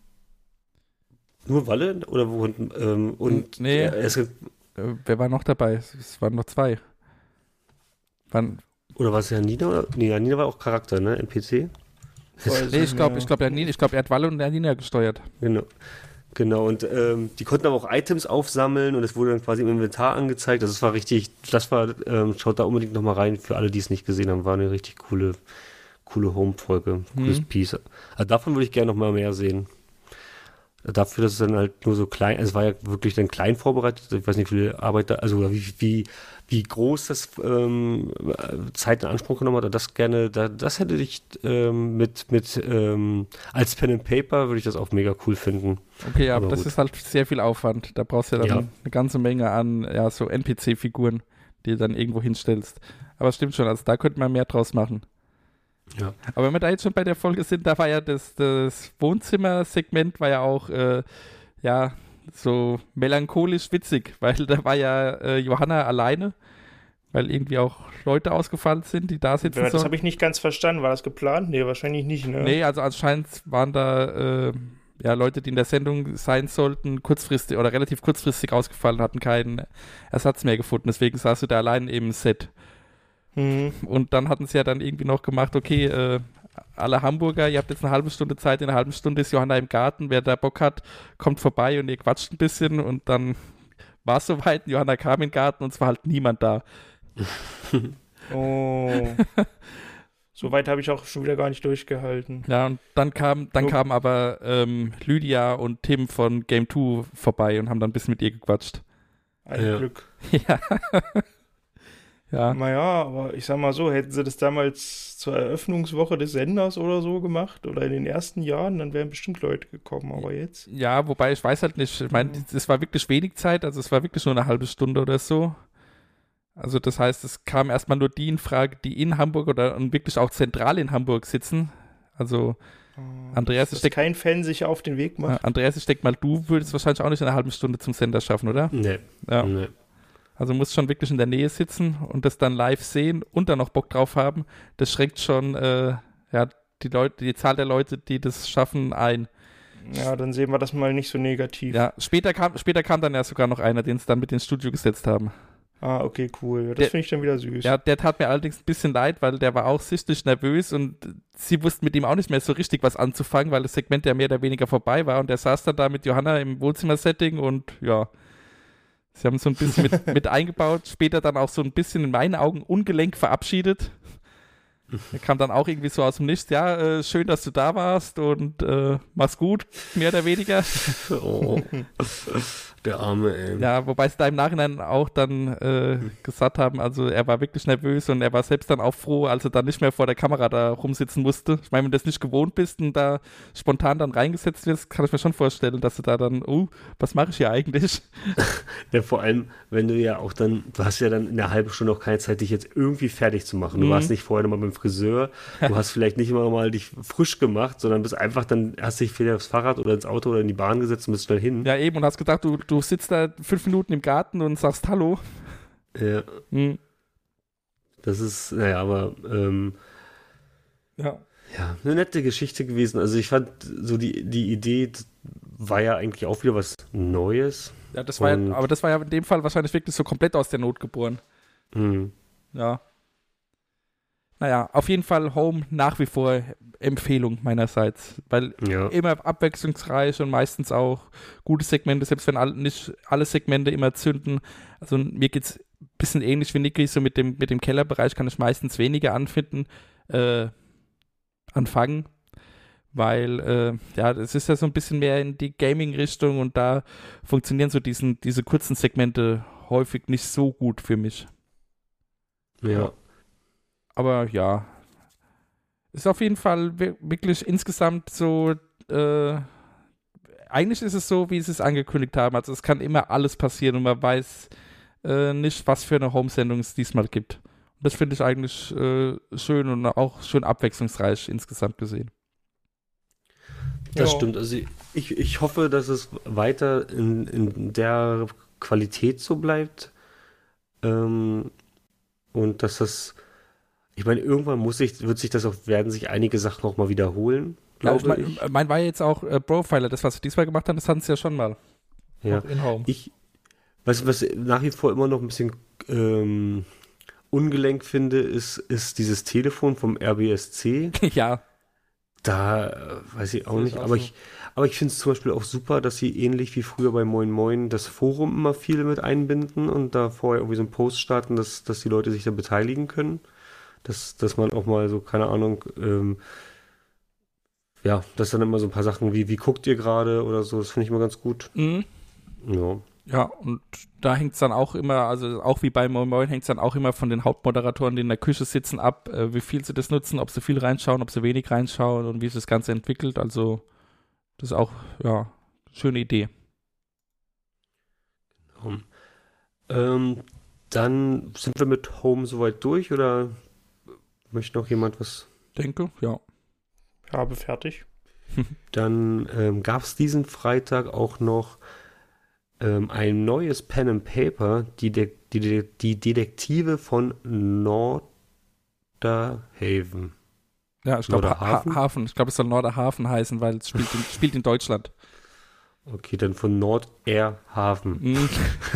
Nur Walle? Oder wo? Ähm, und Nee. er- es, Äh, wer war noch dabei? Es waren noch zwei. Wann, oder war es Janina? Oder? Nee, Janina war auch Charakter, ne? N P C? Weiß nee, ich nicht glaube, mehr. ich glaube, er, ich glaub, er hat Walle und Janina gesteuert. Genau. Genau, und ähm, die konnten aber auch Items aufsammeln und es wurde dann quasi im Inventar angezeigt. Also es war richtig, das war, ähm, schaut da unbedingt nochmal rein, für alle, die es nicht gesehen haben, war eine richtig coole, coole Home-Folge, cooles Mhm. Piece. Also davon würde ich gerne noch mal mehr sehen. Dafür, dass es dann halt nur so klein, es war ja wirklich dann klein vorbereitet, ich weiß nicht, wie viel Arbeit da, also wie, wie, wie groß das ähm, Zeit in Anspruch genommen hat, das gerne, da, das hätte ich ähm, mit, mit ähm, als Pen and Paper würde ich das auch mega cool finden. Okay, aber, Aber das gut. ist halt sehr viel Aufwand. Da brauchst du ja dann Ja. eine ganze Menge an ja, so N P C-Figuren, die du dann irgendwo hinstellst. Aber es stimmt schon, also da könnte man mehr draus machen. Ja. Aber wenn wir da jetzt schon bei der Folge sind, da war ja das, das Wohnzimmer-Segment war ja auch äh, ja so melancholisch witzig, weil da war ja äh, Johanna alleine, weil irgendwie auch Leute ausgefallen sind, die da sitzen Ja, das sollen. habe ich nicht ganz verstanden. War das geplant? Nee, wahrscheinlich nicht, ne? Nee, also anscheinend waren da äh, ja, Leute, die in der Sendung sein sollten, kurzfristig oder relativ kurzfristig ausgefallen, hatten keinen Ersatz mehr gefunden. Deswegen saß du da allein im Set. Mhm. Und dann hatten sie ja dann irgendwie noch gemacht, okay, äh, alle Hamburger, ihr habt jetzt eine halbe Stunde Zeit, in einer halben Stunde ist Johanna im Garten, wer da Bock hat, kommt vorbei und ihr quatscht ein bisschen und dann war es soweit, Johanna kam in den Garten und es war halt niemand da. Oh. So weit habe ich auch schon wieder gar nicht durchgehalten. Ja, und dann kam, dann Jo. kamen aber ähm, Lydia und Tim von Game zwei vorbei und haben dann ein bisschen mit ihr gequatscht. Ein Ja. Glück. Ja. ja. Naja, aber ich sag mal so, hätten sie das damals zur Eröffnungswoche des Senders oder so gemacht oder in den ersten Jahren, dann wären bestimmt Leute gekommen. Aber jetzt? Ja, wobei ich weiß halt nicht, ich meine, es war wirklich wenig Zeit, also es war wirklich nur eine halbe Stunde oder so. Also das heißt, es kamen erstmal nur die in Frage, die in Hamburg oder und wirklich auch zentral in Hamburg sitzen. Also Andreas, ich Dass denke, kein Fan sich auf den Weg macht. Andreas, ich denke mal, du würdest wahrscheinlich auch nicht in einer halben Stunde zum Sender schaffen, oder? Nee. Ja. nee. Also musst schon wirklich in der Nähe sitzen und das dann live sehen und dann noch Bock drauf haben. Das schränkt schon äh, ja, die Leute, die Zahl der Leute, die das schaffen, ein. Ja, dann sehen wir das mal nicht so negativ. Ja, später kam, später kam dann ja sogar noch einer, den es dann mit ins Studio gesetzt haben. Ah, okay, cool. Das Der- finde ich dann wieder süß. Ja, der tat mir allerdings ein bisschen leid, weil der war auch sichtlich nervös und sie wussten mit ihm auch nicht mehr so richtig was anzufangen, weil das Segment ja mehr oder weniger vorbei war und der saß dann da mit Johanna im Wohnzimmersetting und ja, Sie haben so ein bisschen mit, mit eingebaut, später dann auch so ein bisschen in meinen Augen ungelenk verabschiedet. Er kam dann auch irgendwie so aus dem Nichts, ja, äh, schön, dass du da warst und äh, mach's gut, mehr oder weniger. Oh, der Arme, ey. Ja, wobei sie da im Nachhinein auch dann äh, gesagt haben, also er war wirklich nervös und er war selbst dann auch froh, als er dann nicht mehr vor der Kamera da rumsitzen musste. Ich meine, wenn du das nicht gewohnt bist und da spontan dann reingesetzt wirst, kann ich mir schon vorstellen, dass du da dann, oh, was mache ich hier eigentlich? Ja, vor allem, wenn du ja auch dann, du hast ja dann in der halben Stunde auch keine Zeit, dich jetzt irgendwie fertig zu machen. Du Mhm. warst nicht vorher nochmal beim Friseur, du hast vielleicht nicht immer mal dich frisch gemacht, sondern bist einfach dann, hast dich wieder aufs Fahrrad oder ins Auto oder in die Bahn gesetzt und bist schnell hin. Ja, eben, und hast gedacht, du, du sitzt da fünf Minuten im Garten und sagst Hallo. Ja, Mhm. das ist, naja, aber ähm, Ja. ja, eine nette Geschichte gewesen. Also ich fand so die, die Idee das war ja eigentlich auch wieder was Neues. Ja, das war Und- ja, aber das war ja in dem Fall wahrscheinlich wirklich so komplett aus der Not geboren. Hm. Ja. Naja, auf jeden Fall Home nach wie vor Empfehlung meinerseits, weil Ja. immer abwechslungsreich und meistens auch gute Segmente, selbst wenn all, nicht alle Segmente immer zünden. Also mir geht's ein bisschen ähnlich wie Niki, so mit dem, mit dem Kellerbereich kann ich meistens weniger anfinden, äh, anfangen, weil, äh, ja, das ist ja so ein bisschen mehr in die Gaming-Richtung und da funktionieren so diesen, diese kurzen Segmente häufig nicht so gut für mich. Ja. Aber ja, ist auf jeden Fall wir- wirklich insgesamt so, äh, eigentlich ist es so, wie sie es angekündigt haben. Also es kann immer alles passieren und man weiß äh, nicht, was für eine Home-Sendung es diesmal gibt. Und das finde ich eigentlich äh, schön und auch schön abwechslungsreich insgesamt gesehen. Das Ja. stimmt. Also ich, ich hoffe, dass es weiter in, in der Qualität so bleibt. Ähm, und dass das, ich meine, irgendwann muss sich, wird sich das auch, werden sich einige Sachen noch mal wiederholen, Ja, glaube ich ich. mein, mein war jetzt auch äh, Profiler, das, was sie diesmal gemacht haben, das hatten sie ja schon mal. Ja. Auch in Home. Ich, was, was nach wie vor immer noch ein bisschen ähm, ungelenk finde, ist, ist dieses Telefon vom R B S C. Ja, Da äh, weiß ich auch Sehe ich nicht, auch aber so. ich, aber ich finde es zum Beispiel auch super, dass sie ähnlich wie früher bei Moin Moin das Forum immer viele mit einbinden und da vorher irgendwie so einen Post starten, dass, dass die Leute sich da beteiligen können. Dass, dass man auch mal so, keine Ahnung, ähm, ja, dass dann immer so ein paar Sachen wie, wie guckt ihr gerade oder so, das finde ich immer ganz gut. mhm. Ja. Ja, und da hängt es dann auch immer, also auch wie bei Moin Moin hängt es dann auch immer von den Hauptmoderatoren, die in der Küche sitzen, ab, äh, wie viel sie das nutzen, ob sie viel reinschauen, ob sie wenig reinschauen und wie sich das Ganze entwickelt. Also das ist auch, ja, schöne Idee. Um, ähm, dann sind wir mit Home soweit durch oder möchte noch jemand was? Denke, ja. Habe fertig. Dann ähm, gab es diesen Freitag auch noch ähm, ein neues Pen and Paper, die, De die, De die Detektive von Norderhaven. Ja, ich glaube ha Norderhaven? Hafen, ich glaube es soll Norderhafen heißen, weil es spielt in, spielt in Deutschland. Okay, dann von Norderhaven. Mhm.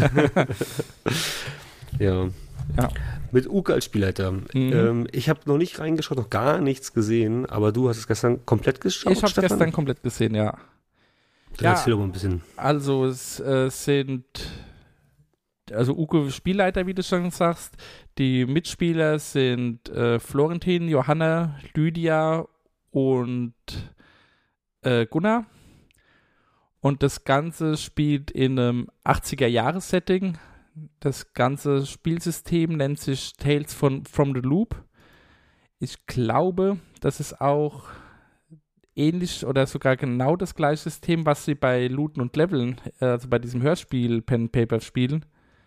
Ja. Ja. Mit Uke als Spielleiter. Mhm. Ähm, ich habe noch nicht reingeschaut, noch gar nichts gesehen, aber du hast es gestern komplett geschaut, Ich habe es Stefan? gestern komplett gesehen, ja. Dann ja. erzähl doch mal ein bisschen. Also es äh, sind, also Uke Spielleiter, wie du schon sagst. Die Mitspieler sind äh, Florentin, Johanna, Lydia und äh, Gunnar. Und das Ganze spielt in einem achtziger-Jahres-Setting. Das ganze Spielsystem nennt sich Tales von, from the Loop. Ich glaube, das ist auch ähnlich oder sogar genau das gleiche System, was sie bei Looten und Leveln, also bei diesem Hörspiel Pen and Paper spielen.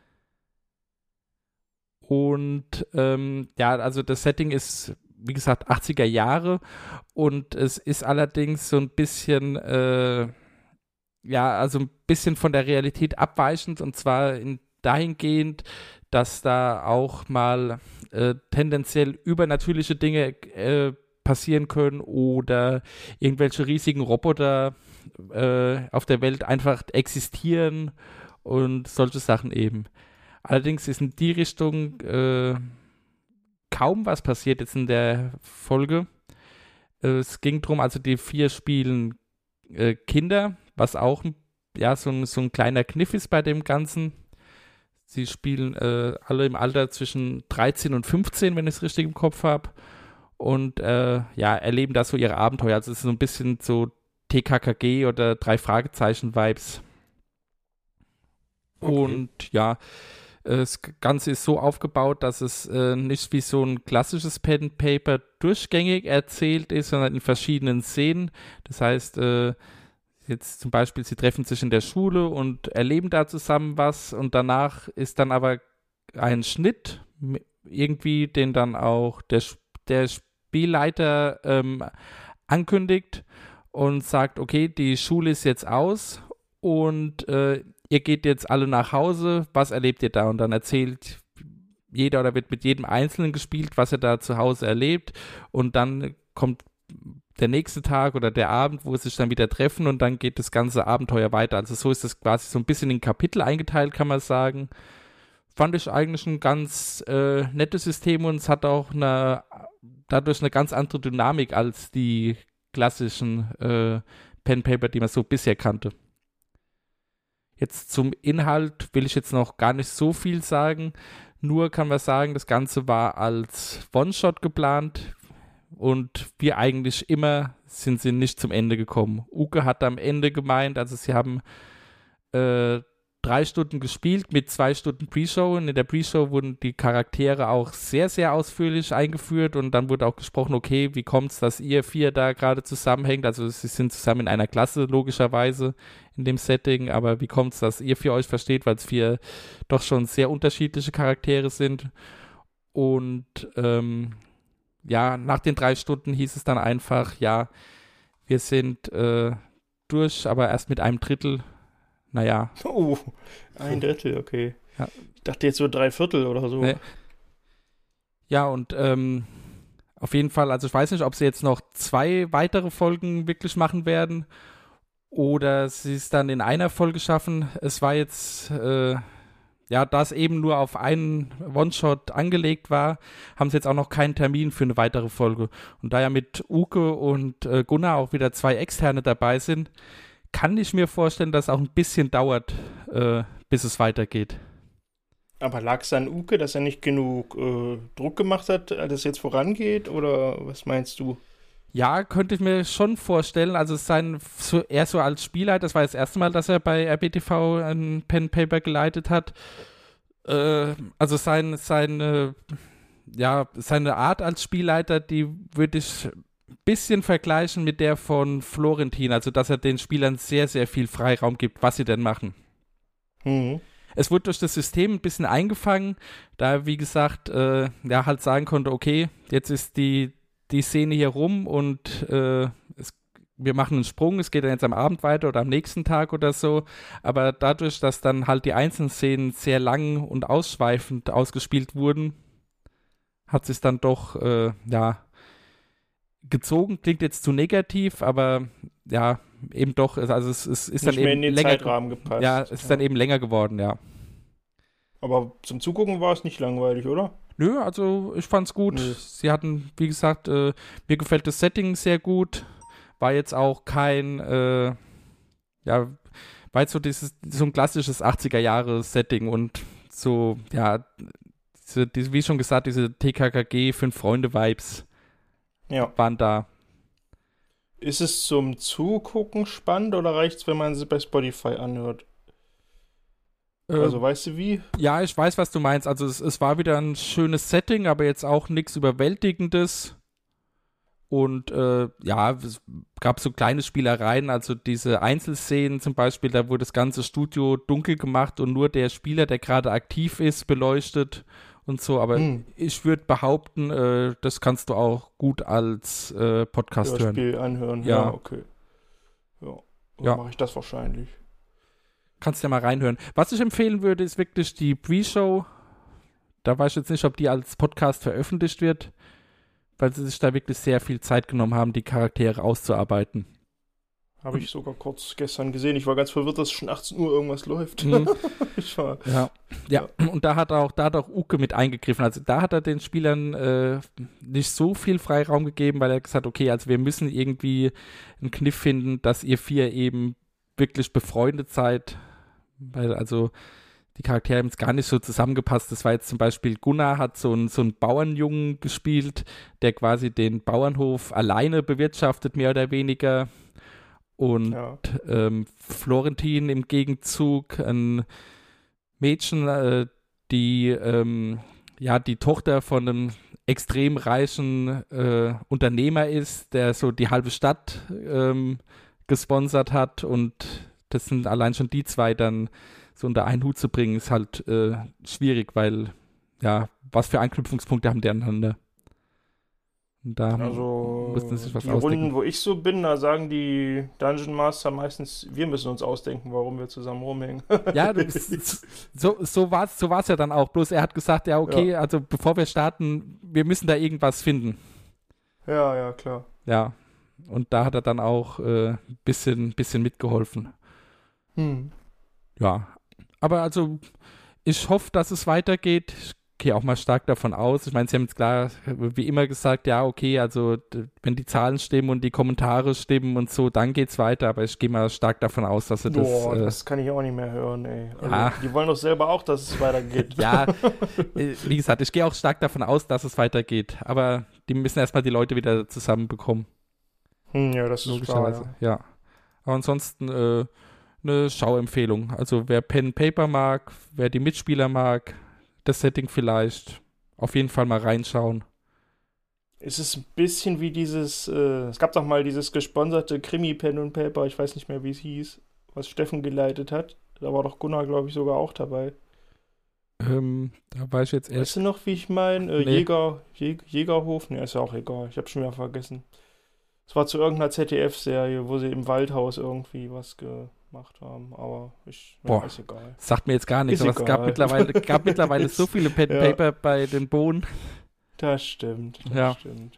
Und ähm, ja, also das Setting ist, wie gesagt, achtziger Jahre und es ist allerdings so ein bisschen, äh, ja, also ein bisschen von der Realität abweichend und zwar in, dahingehend, dass da auch mal äh, tendenziell übernatürliche Dinge äh, passieren können oder irgendwelche riesigen Roboter äh, auf der Welt einfach existieren und solche Sachen eben. Allerdings ist in die Richtung äh, kaum was passiert jetzt in der Folge. Äh, es ging darum, also die vier spielen äh, Kinder, was auch ja, so, ein, so ein kleiner Kniff ist bei dem Ganzen. Sie spielen äh, alle im Alter zwischen dreizehn und fünfzehn, wenn ich es richtig im Kopf habe. Und äh, ja, erleben da so ihre Abenteuer. Also es ist so ein bisschen so T K K G oder drei Fragezeichen-Vibes. Okay. Und ja, das Ganze ist so aufgebaut, dass es äh, nicht wie so ein klassisches Pen and Paper durchgängig erzählt ist, sondern in verschiedenen Szenen. Das heißt, äh, jetzt zum Beispiel, sie treffen sich in der Schule und erleben da zusammen was und danach ist dann aber ein Schnitt irgendwie, den dann auch der, der Spielleiter ähm, ankündigt und sagt, okay, die Schule ist jetzt aus und äh, ihr geht jetzt alle nach Hause, was erlebt ihr da? Und dann erzählt jeder oder wird mit jedem Einzelnen gespielt, was er da zu Hause erlebt und dann kommt der nächste Tag oder der Abend, wo sie sich dann wieder treffen und dann geht das ganze Abenteuer weiter. Also so ist das quasi so ein bisschen in Kapitel eingeteilt, kann man sagen. Fand ich eigentlich ein ganz äh, nettes System und es hat auch eine, dadurch eine ganz andere Dynamik als die klassischen äh, Pen-Paper, die man so bisher kannte. Jetzt zum Inhalt will ich jetzt noch gar nicht so viel sagen. Nur kann man sagen, das Ganze war als One-Shot geplant und wie eigentlich immer sind sie nicht zum Ende gekommen. Uke hat am Ende gemeint, also sie haben äh, drei Stunden gespielt mit zwei Stunden Pre-Show und in der Pre-Show wurden die Charaktere auch sehr, sehr ausführlich eingeführt und dann wurde auch gesprochen, okay, wie kommt es, dass ihr vier da gerade zusammenhängt, also sie sind zusammen in einer Klasse logischerweise in dem Setting, aber wie kommt es, dass ihr vier euch versteht, weil es vier doch schon sehr unterschiedliche Charaktere sind und ähm, ja, nach den drei Stunden hieß es dann einfach, ja, wir sind äh, durch, aber erst mit einem Drittel. Naja. Oh, ein Drittel, okay. Ja. Ich dachte jetzt so drei Viertel oder so. Nee. Ja, und ähm, auf jeden Fall, also ich weiß nicht, ob sie jetzt noch zwei weitere Folgen wirklich machen werden oder sie es dann in einer Folge schaffen. Es war jetzt, äh, ja, da es eben nur auf einen One-Shot angelegt war, haben sie jetzt auch noch keinen Termin für eine weitere Folge. Und da ja mit Uke und äh, Gunnar auch wieder zwei Externe dabei sind, kann ich mir vorstellen, dass es auch ein bisschen dauert, äh, bis es weitergeht. Aber lag es an Uke, dass er nicht genug äh, Druck gemacht hat, dass es jetzt vorangeht? Oder was meinst du? Ja, könnte ich mir schon vorstellen. Also sein, so, er so als Spielleiter, das war das erste Mal, dass er bei R B T V ein Pen Paper geleitet hat. Äh, also sein, seine, ja, seine Art als Spielleiter, die würde ich bisschen vergleichen mit der von Florentin, also dass er den Spielern sehr, sehr viel Freiraum gibt, was sie denn machen. Mhm. Es wurde durch das System ein bisschen eingefangen, da er, wie gesagt, äh, ja, halt sagen konnte, okay, jetzt ist die, die Szene hier rum und äh, es, wir machen einen Sprung, es geht dann jetzt am Abend weiter oder am nächsten Tag oder so, aber dadurch, dass dann halt die einzelnen Szenen sehr lang und ausschweifend ausgespielt wurden, hat sich dann doch, äh, ja, gezogen, klingt jetzt zu negativ, aber ja, eben doch, also es, es ist nicht dann mehr eben in den länger, Zeitrahmen gepasst. Ja, es ist ja. dann eben länger geworden, ja. Aber zum Zugucken war es nicht langweilig, oder? Nö, also ich fand's gut. Nö. Sie hatten, wie gesagt, äh, mir gefällt das Setting sehr gut. War jetzt auch kein, äh, ja, war jetzt so dieses, so ein klassisches achtziger-Jahre-Setting und so, ja, diese, diese, wie schon gesagt, diese T K K G Fünf-Freunde-Vibes ja. waren da. Ist es zum Zugucken spannend oder reicht es, wenn man sie bei Spotify anhört? Äh, also weißt du wie? Ja, ich weiß, was du meinst. Also es, es war wieder ein schönes Setting, aber jetzt auch nichts Überwältigendes. Und äh, ja, es gab so kleine Spielereien, also diese Einzelszenen zum Beispiel, da wurde das ganze Studio dunkel gemacht und nur der Spieler, der gerade aktiv ist, beleuchtet. Und so, aber hm. ich würde behaupten, äh, das kannst du auch gut als äh, Podcast ja, hören. Spiel anhören, ja, ja okay. Ja, dann ja. mache ich das wahrscheinlich. Kannst ja mal reinhören. Was ich empfehlen würde, ist wirklich die Pre-Show. Da weiß ich jetzt nicht, ob die als Podcast veröffentlicht wird, weil sie sich da wirklich sehr viel Zeit genommen haben, die Charaktere auszuarbeiten. Habe ich sogar kurz gestern gesehen. Ich war ganz verwirrt, dass schon achtzehn Uhr irgendwas läuft. Mhm. ich war, ja. ja, ja. Und da hat auch, da hat auch Uke mit eingegriffen. Also da hat er den Spielern äh, nicht so viel Freiraum gegeben, weil er gesagt hat, okay, also wir müssen irgendwie einen Kniff finden, dass ihr vier eben wirklich befreundet seid. Weil also die Charaktere haben jetzt gar nicht so zusammengepasst. Das war jetzt zum Beispiel, Gunnar hat so einen so einen Bauernjungen gespielt, der quasi den Bauernhof alleine bewirtschaftet, mehr oder weniger. Und Ja. ähm, Florentin im Gegenzug, ein Mädchen, äh, die ähm, ja die Tochter von einem extrem reichen äh, Unternehmer ist, der so die halbe Stadt ähm, gesponsert hat, und das sind allein schon die zwei dann so unter einen Hut zu bringen, ist halt äh, schwierig, weil ja, was für Anknüpfungspunkte haben die aneinander? Und da Also, mussten sie sich was die ausdenken. Runden, wo ich so bin, da sagen die Dungeon Master meistens, wir müssen uns ausdenken, warum wir zusammen rumhängen. Ja, das, so, so war es so war's ja dann auch. Bloß er hat gesagt, ja, okay, Ja. also bevor wir starten, wir müssen da irgendwas finden. Ja, ja, klar. Ja, und da hat er dann auch ein äh, bisschen, bisschen mitgeholfen. Hm. Ja, aber also ich hoffe, dass es weitergeht. Ich gehe auch mal stark davon aus. Ich meine, sie haben jetzt klar, wie immer gesagt, ja, okay, also d- wenn die Zahlen stimmen und die Kommentare stimmen und so, dann geht's weiter. Aber ich gehe mal stark davon aus, dass sie das... Boah, äh, das kann ich auch nicht mehr hören, ey. Also, Ja. Die wollen doch selber auch, dass es weitergeht. Ja, äh, wie gesagt, ich gehe auch stark davon aus, dass es weitergeht. Aber die müssen erstmal die Leute wieder zusammenbekommen. Hm, ja, das ist klar, Logischerweise, ja. ja. Aber ansonsten äh, eine Schauempfehlung. Also wer Pen and Paper mag, wer die Mitspieler mag, das Setting vielleicht, auf jeden Fall mal reinschauen. Es ist ein bisschen wie dieses, äh, es gab doch mal dieses gesponserte Krimi-Pen und Paper, ich weiß nicht mehr, wie es hieß, was Steffen geleitet hat. Da war doch Gunnar, glaube ich, sogar auch dabei. Ähm, da war ich jetzt Weißt erst. du noch, wie ich meine? Äh, Nee. Jäger, Jä Jägerhof? Ne, ist ja auch egal. Ich habe schon wieder vergessen. Es war zu irgendeiner Z D F-Serie, wo sie im Waldhaus irgendwie was gemacht haben. Aber ich, ja, Boah. ist egal. Sagt mir jetzt gar nichts, Ist aber es gab egal. mittlerweile, gab mittlerweile so viele Pen and Ja. Paper bei den Bohnen. Das stimmt, das Ja. stimmt.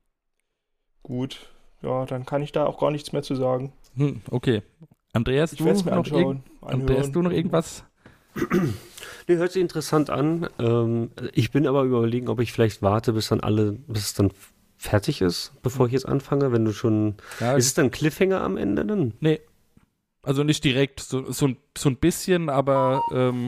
Gut, ja, dann kann ich da auch gar nichts mehr zu sagen. Hm, okay. Andreas, Ich du werde es mir noch, anschauen. irgend, Andreas, anhören. du noch irgendwas? Nee, hört sich interessant an. Ähm, ich bin aber überlegen, ob ich vielleicht warte, bis dann alle, bis es dann fertig ist, bevor ich jetzt anfange. Wenn du schon. Ja, Ist es dann Cliffhanger am Ende dann? nee. Also nicht direkt, so, so, ein- so ein bisschen, aber ähm,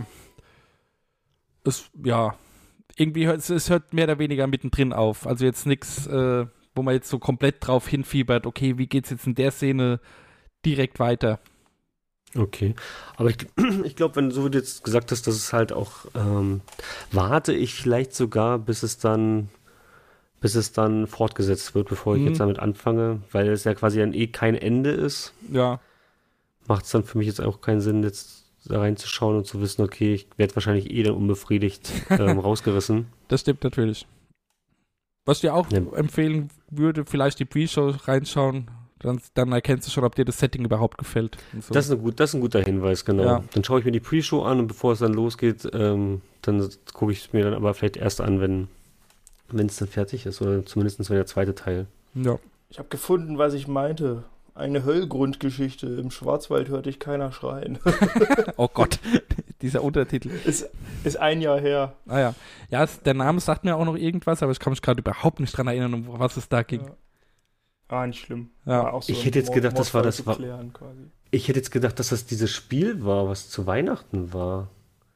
es, ja, irgendwie hört es, es hört mehr oder weniger mittendrin auf. Also jetzt nichts, äh, wo man jetzt so komplett drauf hinfiebert, okay, wie geht's jetzt in der Szene direkt weiter? Okay. Aber ich, ich glaube, wenn so wie du jetzt gesagt hast, dass es halt auch, ähm, warte ich vielleicht sogar, bis es dann, bis es dann fortgesetzt wird, bevor ich Mhm. jetzt damit anfange, weil es ja quasi dann eh kein Ende ist. Ja. Macht es dann für mich jetzt auch keinen Sinn, jetzt da reinzuschauen und zu wissen, okay, ich werde wahrscheinlich eh dann unbefriedigt ähm, rausgerissen. Das stimmt natürlich. Was ich dir auch Ja. empfehlen würde, vielleicht die Pre-Show reinschauen, dann, dann erkennst du schon, ob dir das Setting überhaupt gefällt. Und so. Das ist, eine gut, das ist ein guter Hinweis, genau. Ja. Dann schaue ich mir die Pre-Show an und bevor es dann losgeht, ähm, dann gucke ich es mir dann aber vielleicht erst an, wenn wenn es dann fertig ist oder zumindest wenn der zweite Teil. Ja. Ich habe gefunden, was ich meinte. Eine Höllgrundgeschichte. Im Schwarzwald hörte ich keiner schreien. Oh Gott, dieser Untertitel. ist, ist ein Jahr her. Ah ja. Ja, es, der Name sagt mir auch noch irgendwas, aber ich kann mich gerade überhaupt nicht dran erinnern, um was es da ging. Ja. Ah, nicht schlimm. Ja. War auch so Ich ein hätte jetzt Mord- gedacht, das war Mordfall das zu war- klären, quasi. Ich hätte jetzt gedacht, dass das dieses Spiel war, was zu Weihnachten war.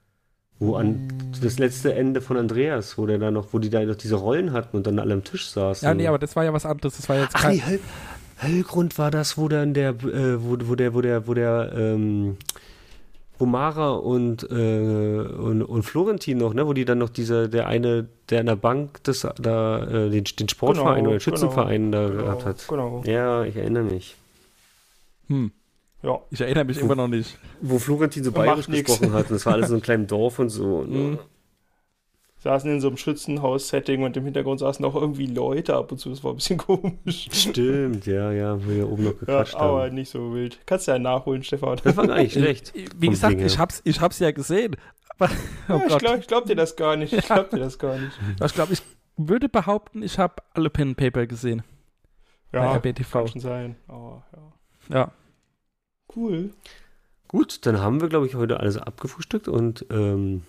Wo an das letzte Ende von Andreas, wo der da noch, wo die da noch diese Rollen hatten und dann alle am Tisch saßen. Ja, nee, aber das war ja was anderes. Das war jetzt Ach kein. nee, Höll, Höllgrund war das, wo dann der, äh, wo, wo der, wo der, wo der, ähm, wo Mara und, äh, und, und Florentin noch, ne, wo die dann noch diese, der eine, der an der Bank das, da, äh, den, den Sportverein Genau, oder den Schützenverein da Genau, gehabt hat. genau. Ja, ich erinnere mich. Hm, Ja. ich erinnere mich immer noch nicht. Wo Florentin so Macht bayerisch nix. gesprochen hat. Und das war alles in einem kleinen Dorf und so. Mhm. Saßen in so einem Schützenhaus-Setting und im Hintergrund saßen auch irgendwie Leute ab und zu. Das war ein bisschen komisch. Stimmt, ja, ja, wo wir oben noch Ja, gequatscht aber haben. nicht so wild. Kannst du ja nachholen, Stefan. Das war gar nicht schlecht. Wie vom gesagt, Ding ich her. hab's, ich hab's ja gesehen. Aber, oh Ja, ich Gott. glaube ich glaub dir das gar nicht. Ich glaube dir das gar nicht. Ich glaube, ich würde behaupten, ich habe alle Pen and Paper gesehen. Bei Ja, R B T V. kann schon sein. Aber ja. Ja. Cool. Gut, dann haben wir, glaube ich, heute alles abgefrühstückt und ähm,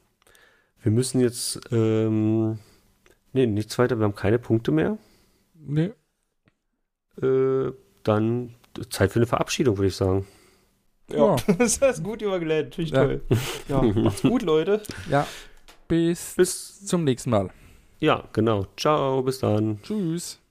wir müssen jetzt, ähm, nee, nichts weiter, wir haben keine Punkte mehr. Nee. Äh, dann Zeit für eine Verabschiedung, würde ich sagen. Ja, das ist gut übergeleitet. Natürlich Ja. toll. Ja, macht's gut, Leute. Ja, bis, Bis, zum nächsten Mal. ja, genau. Ciao, bis dann. Tschüss.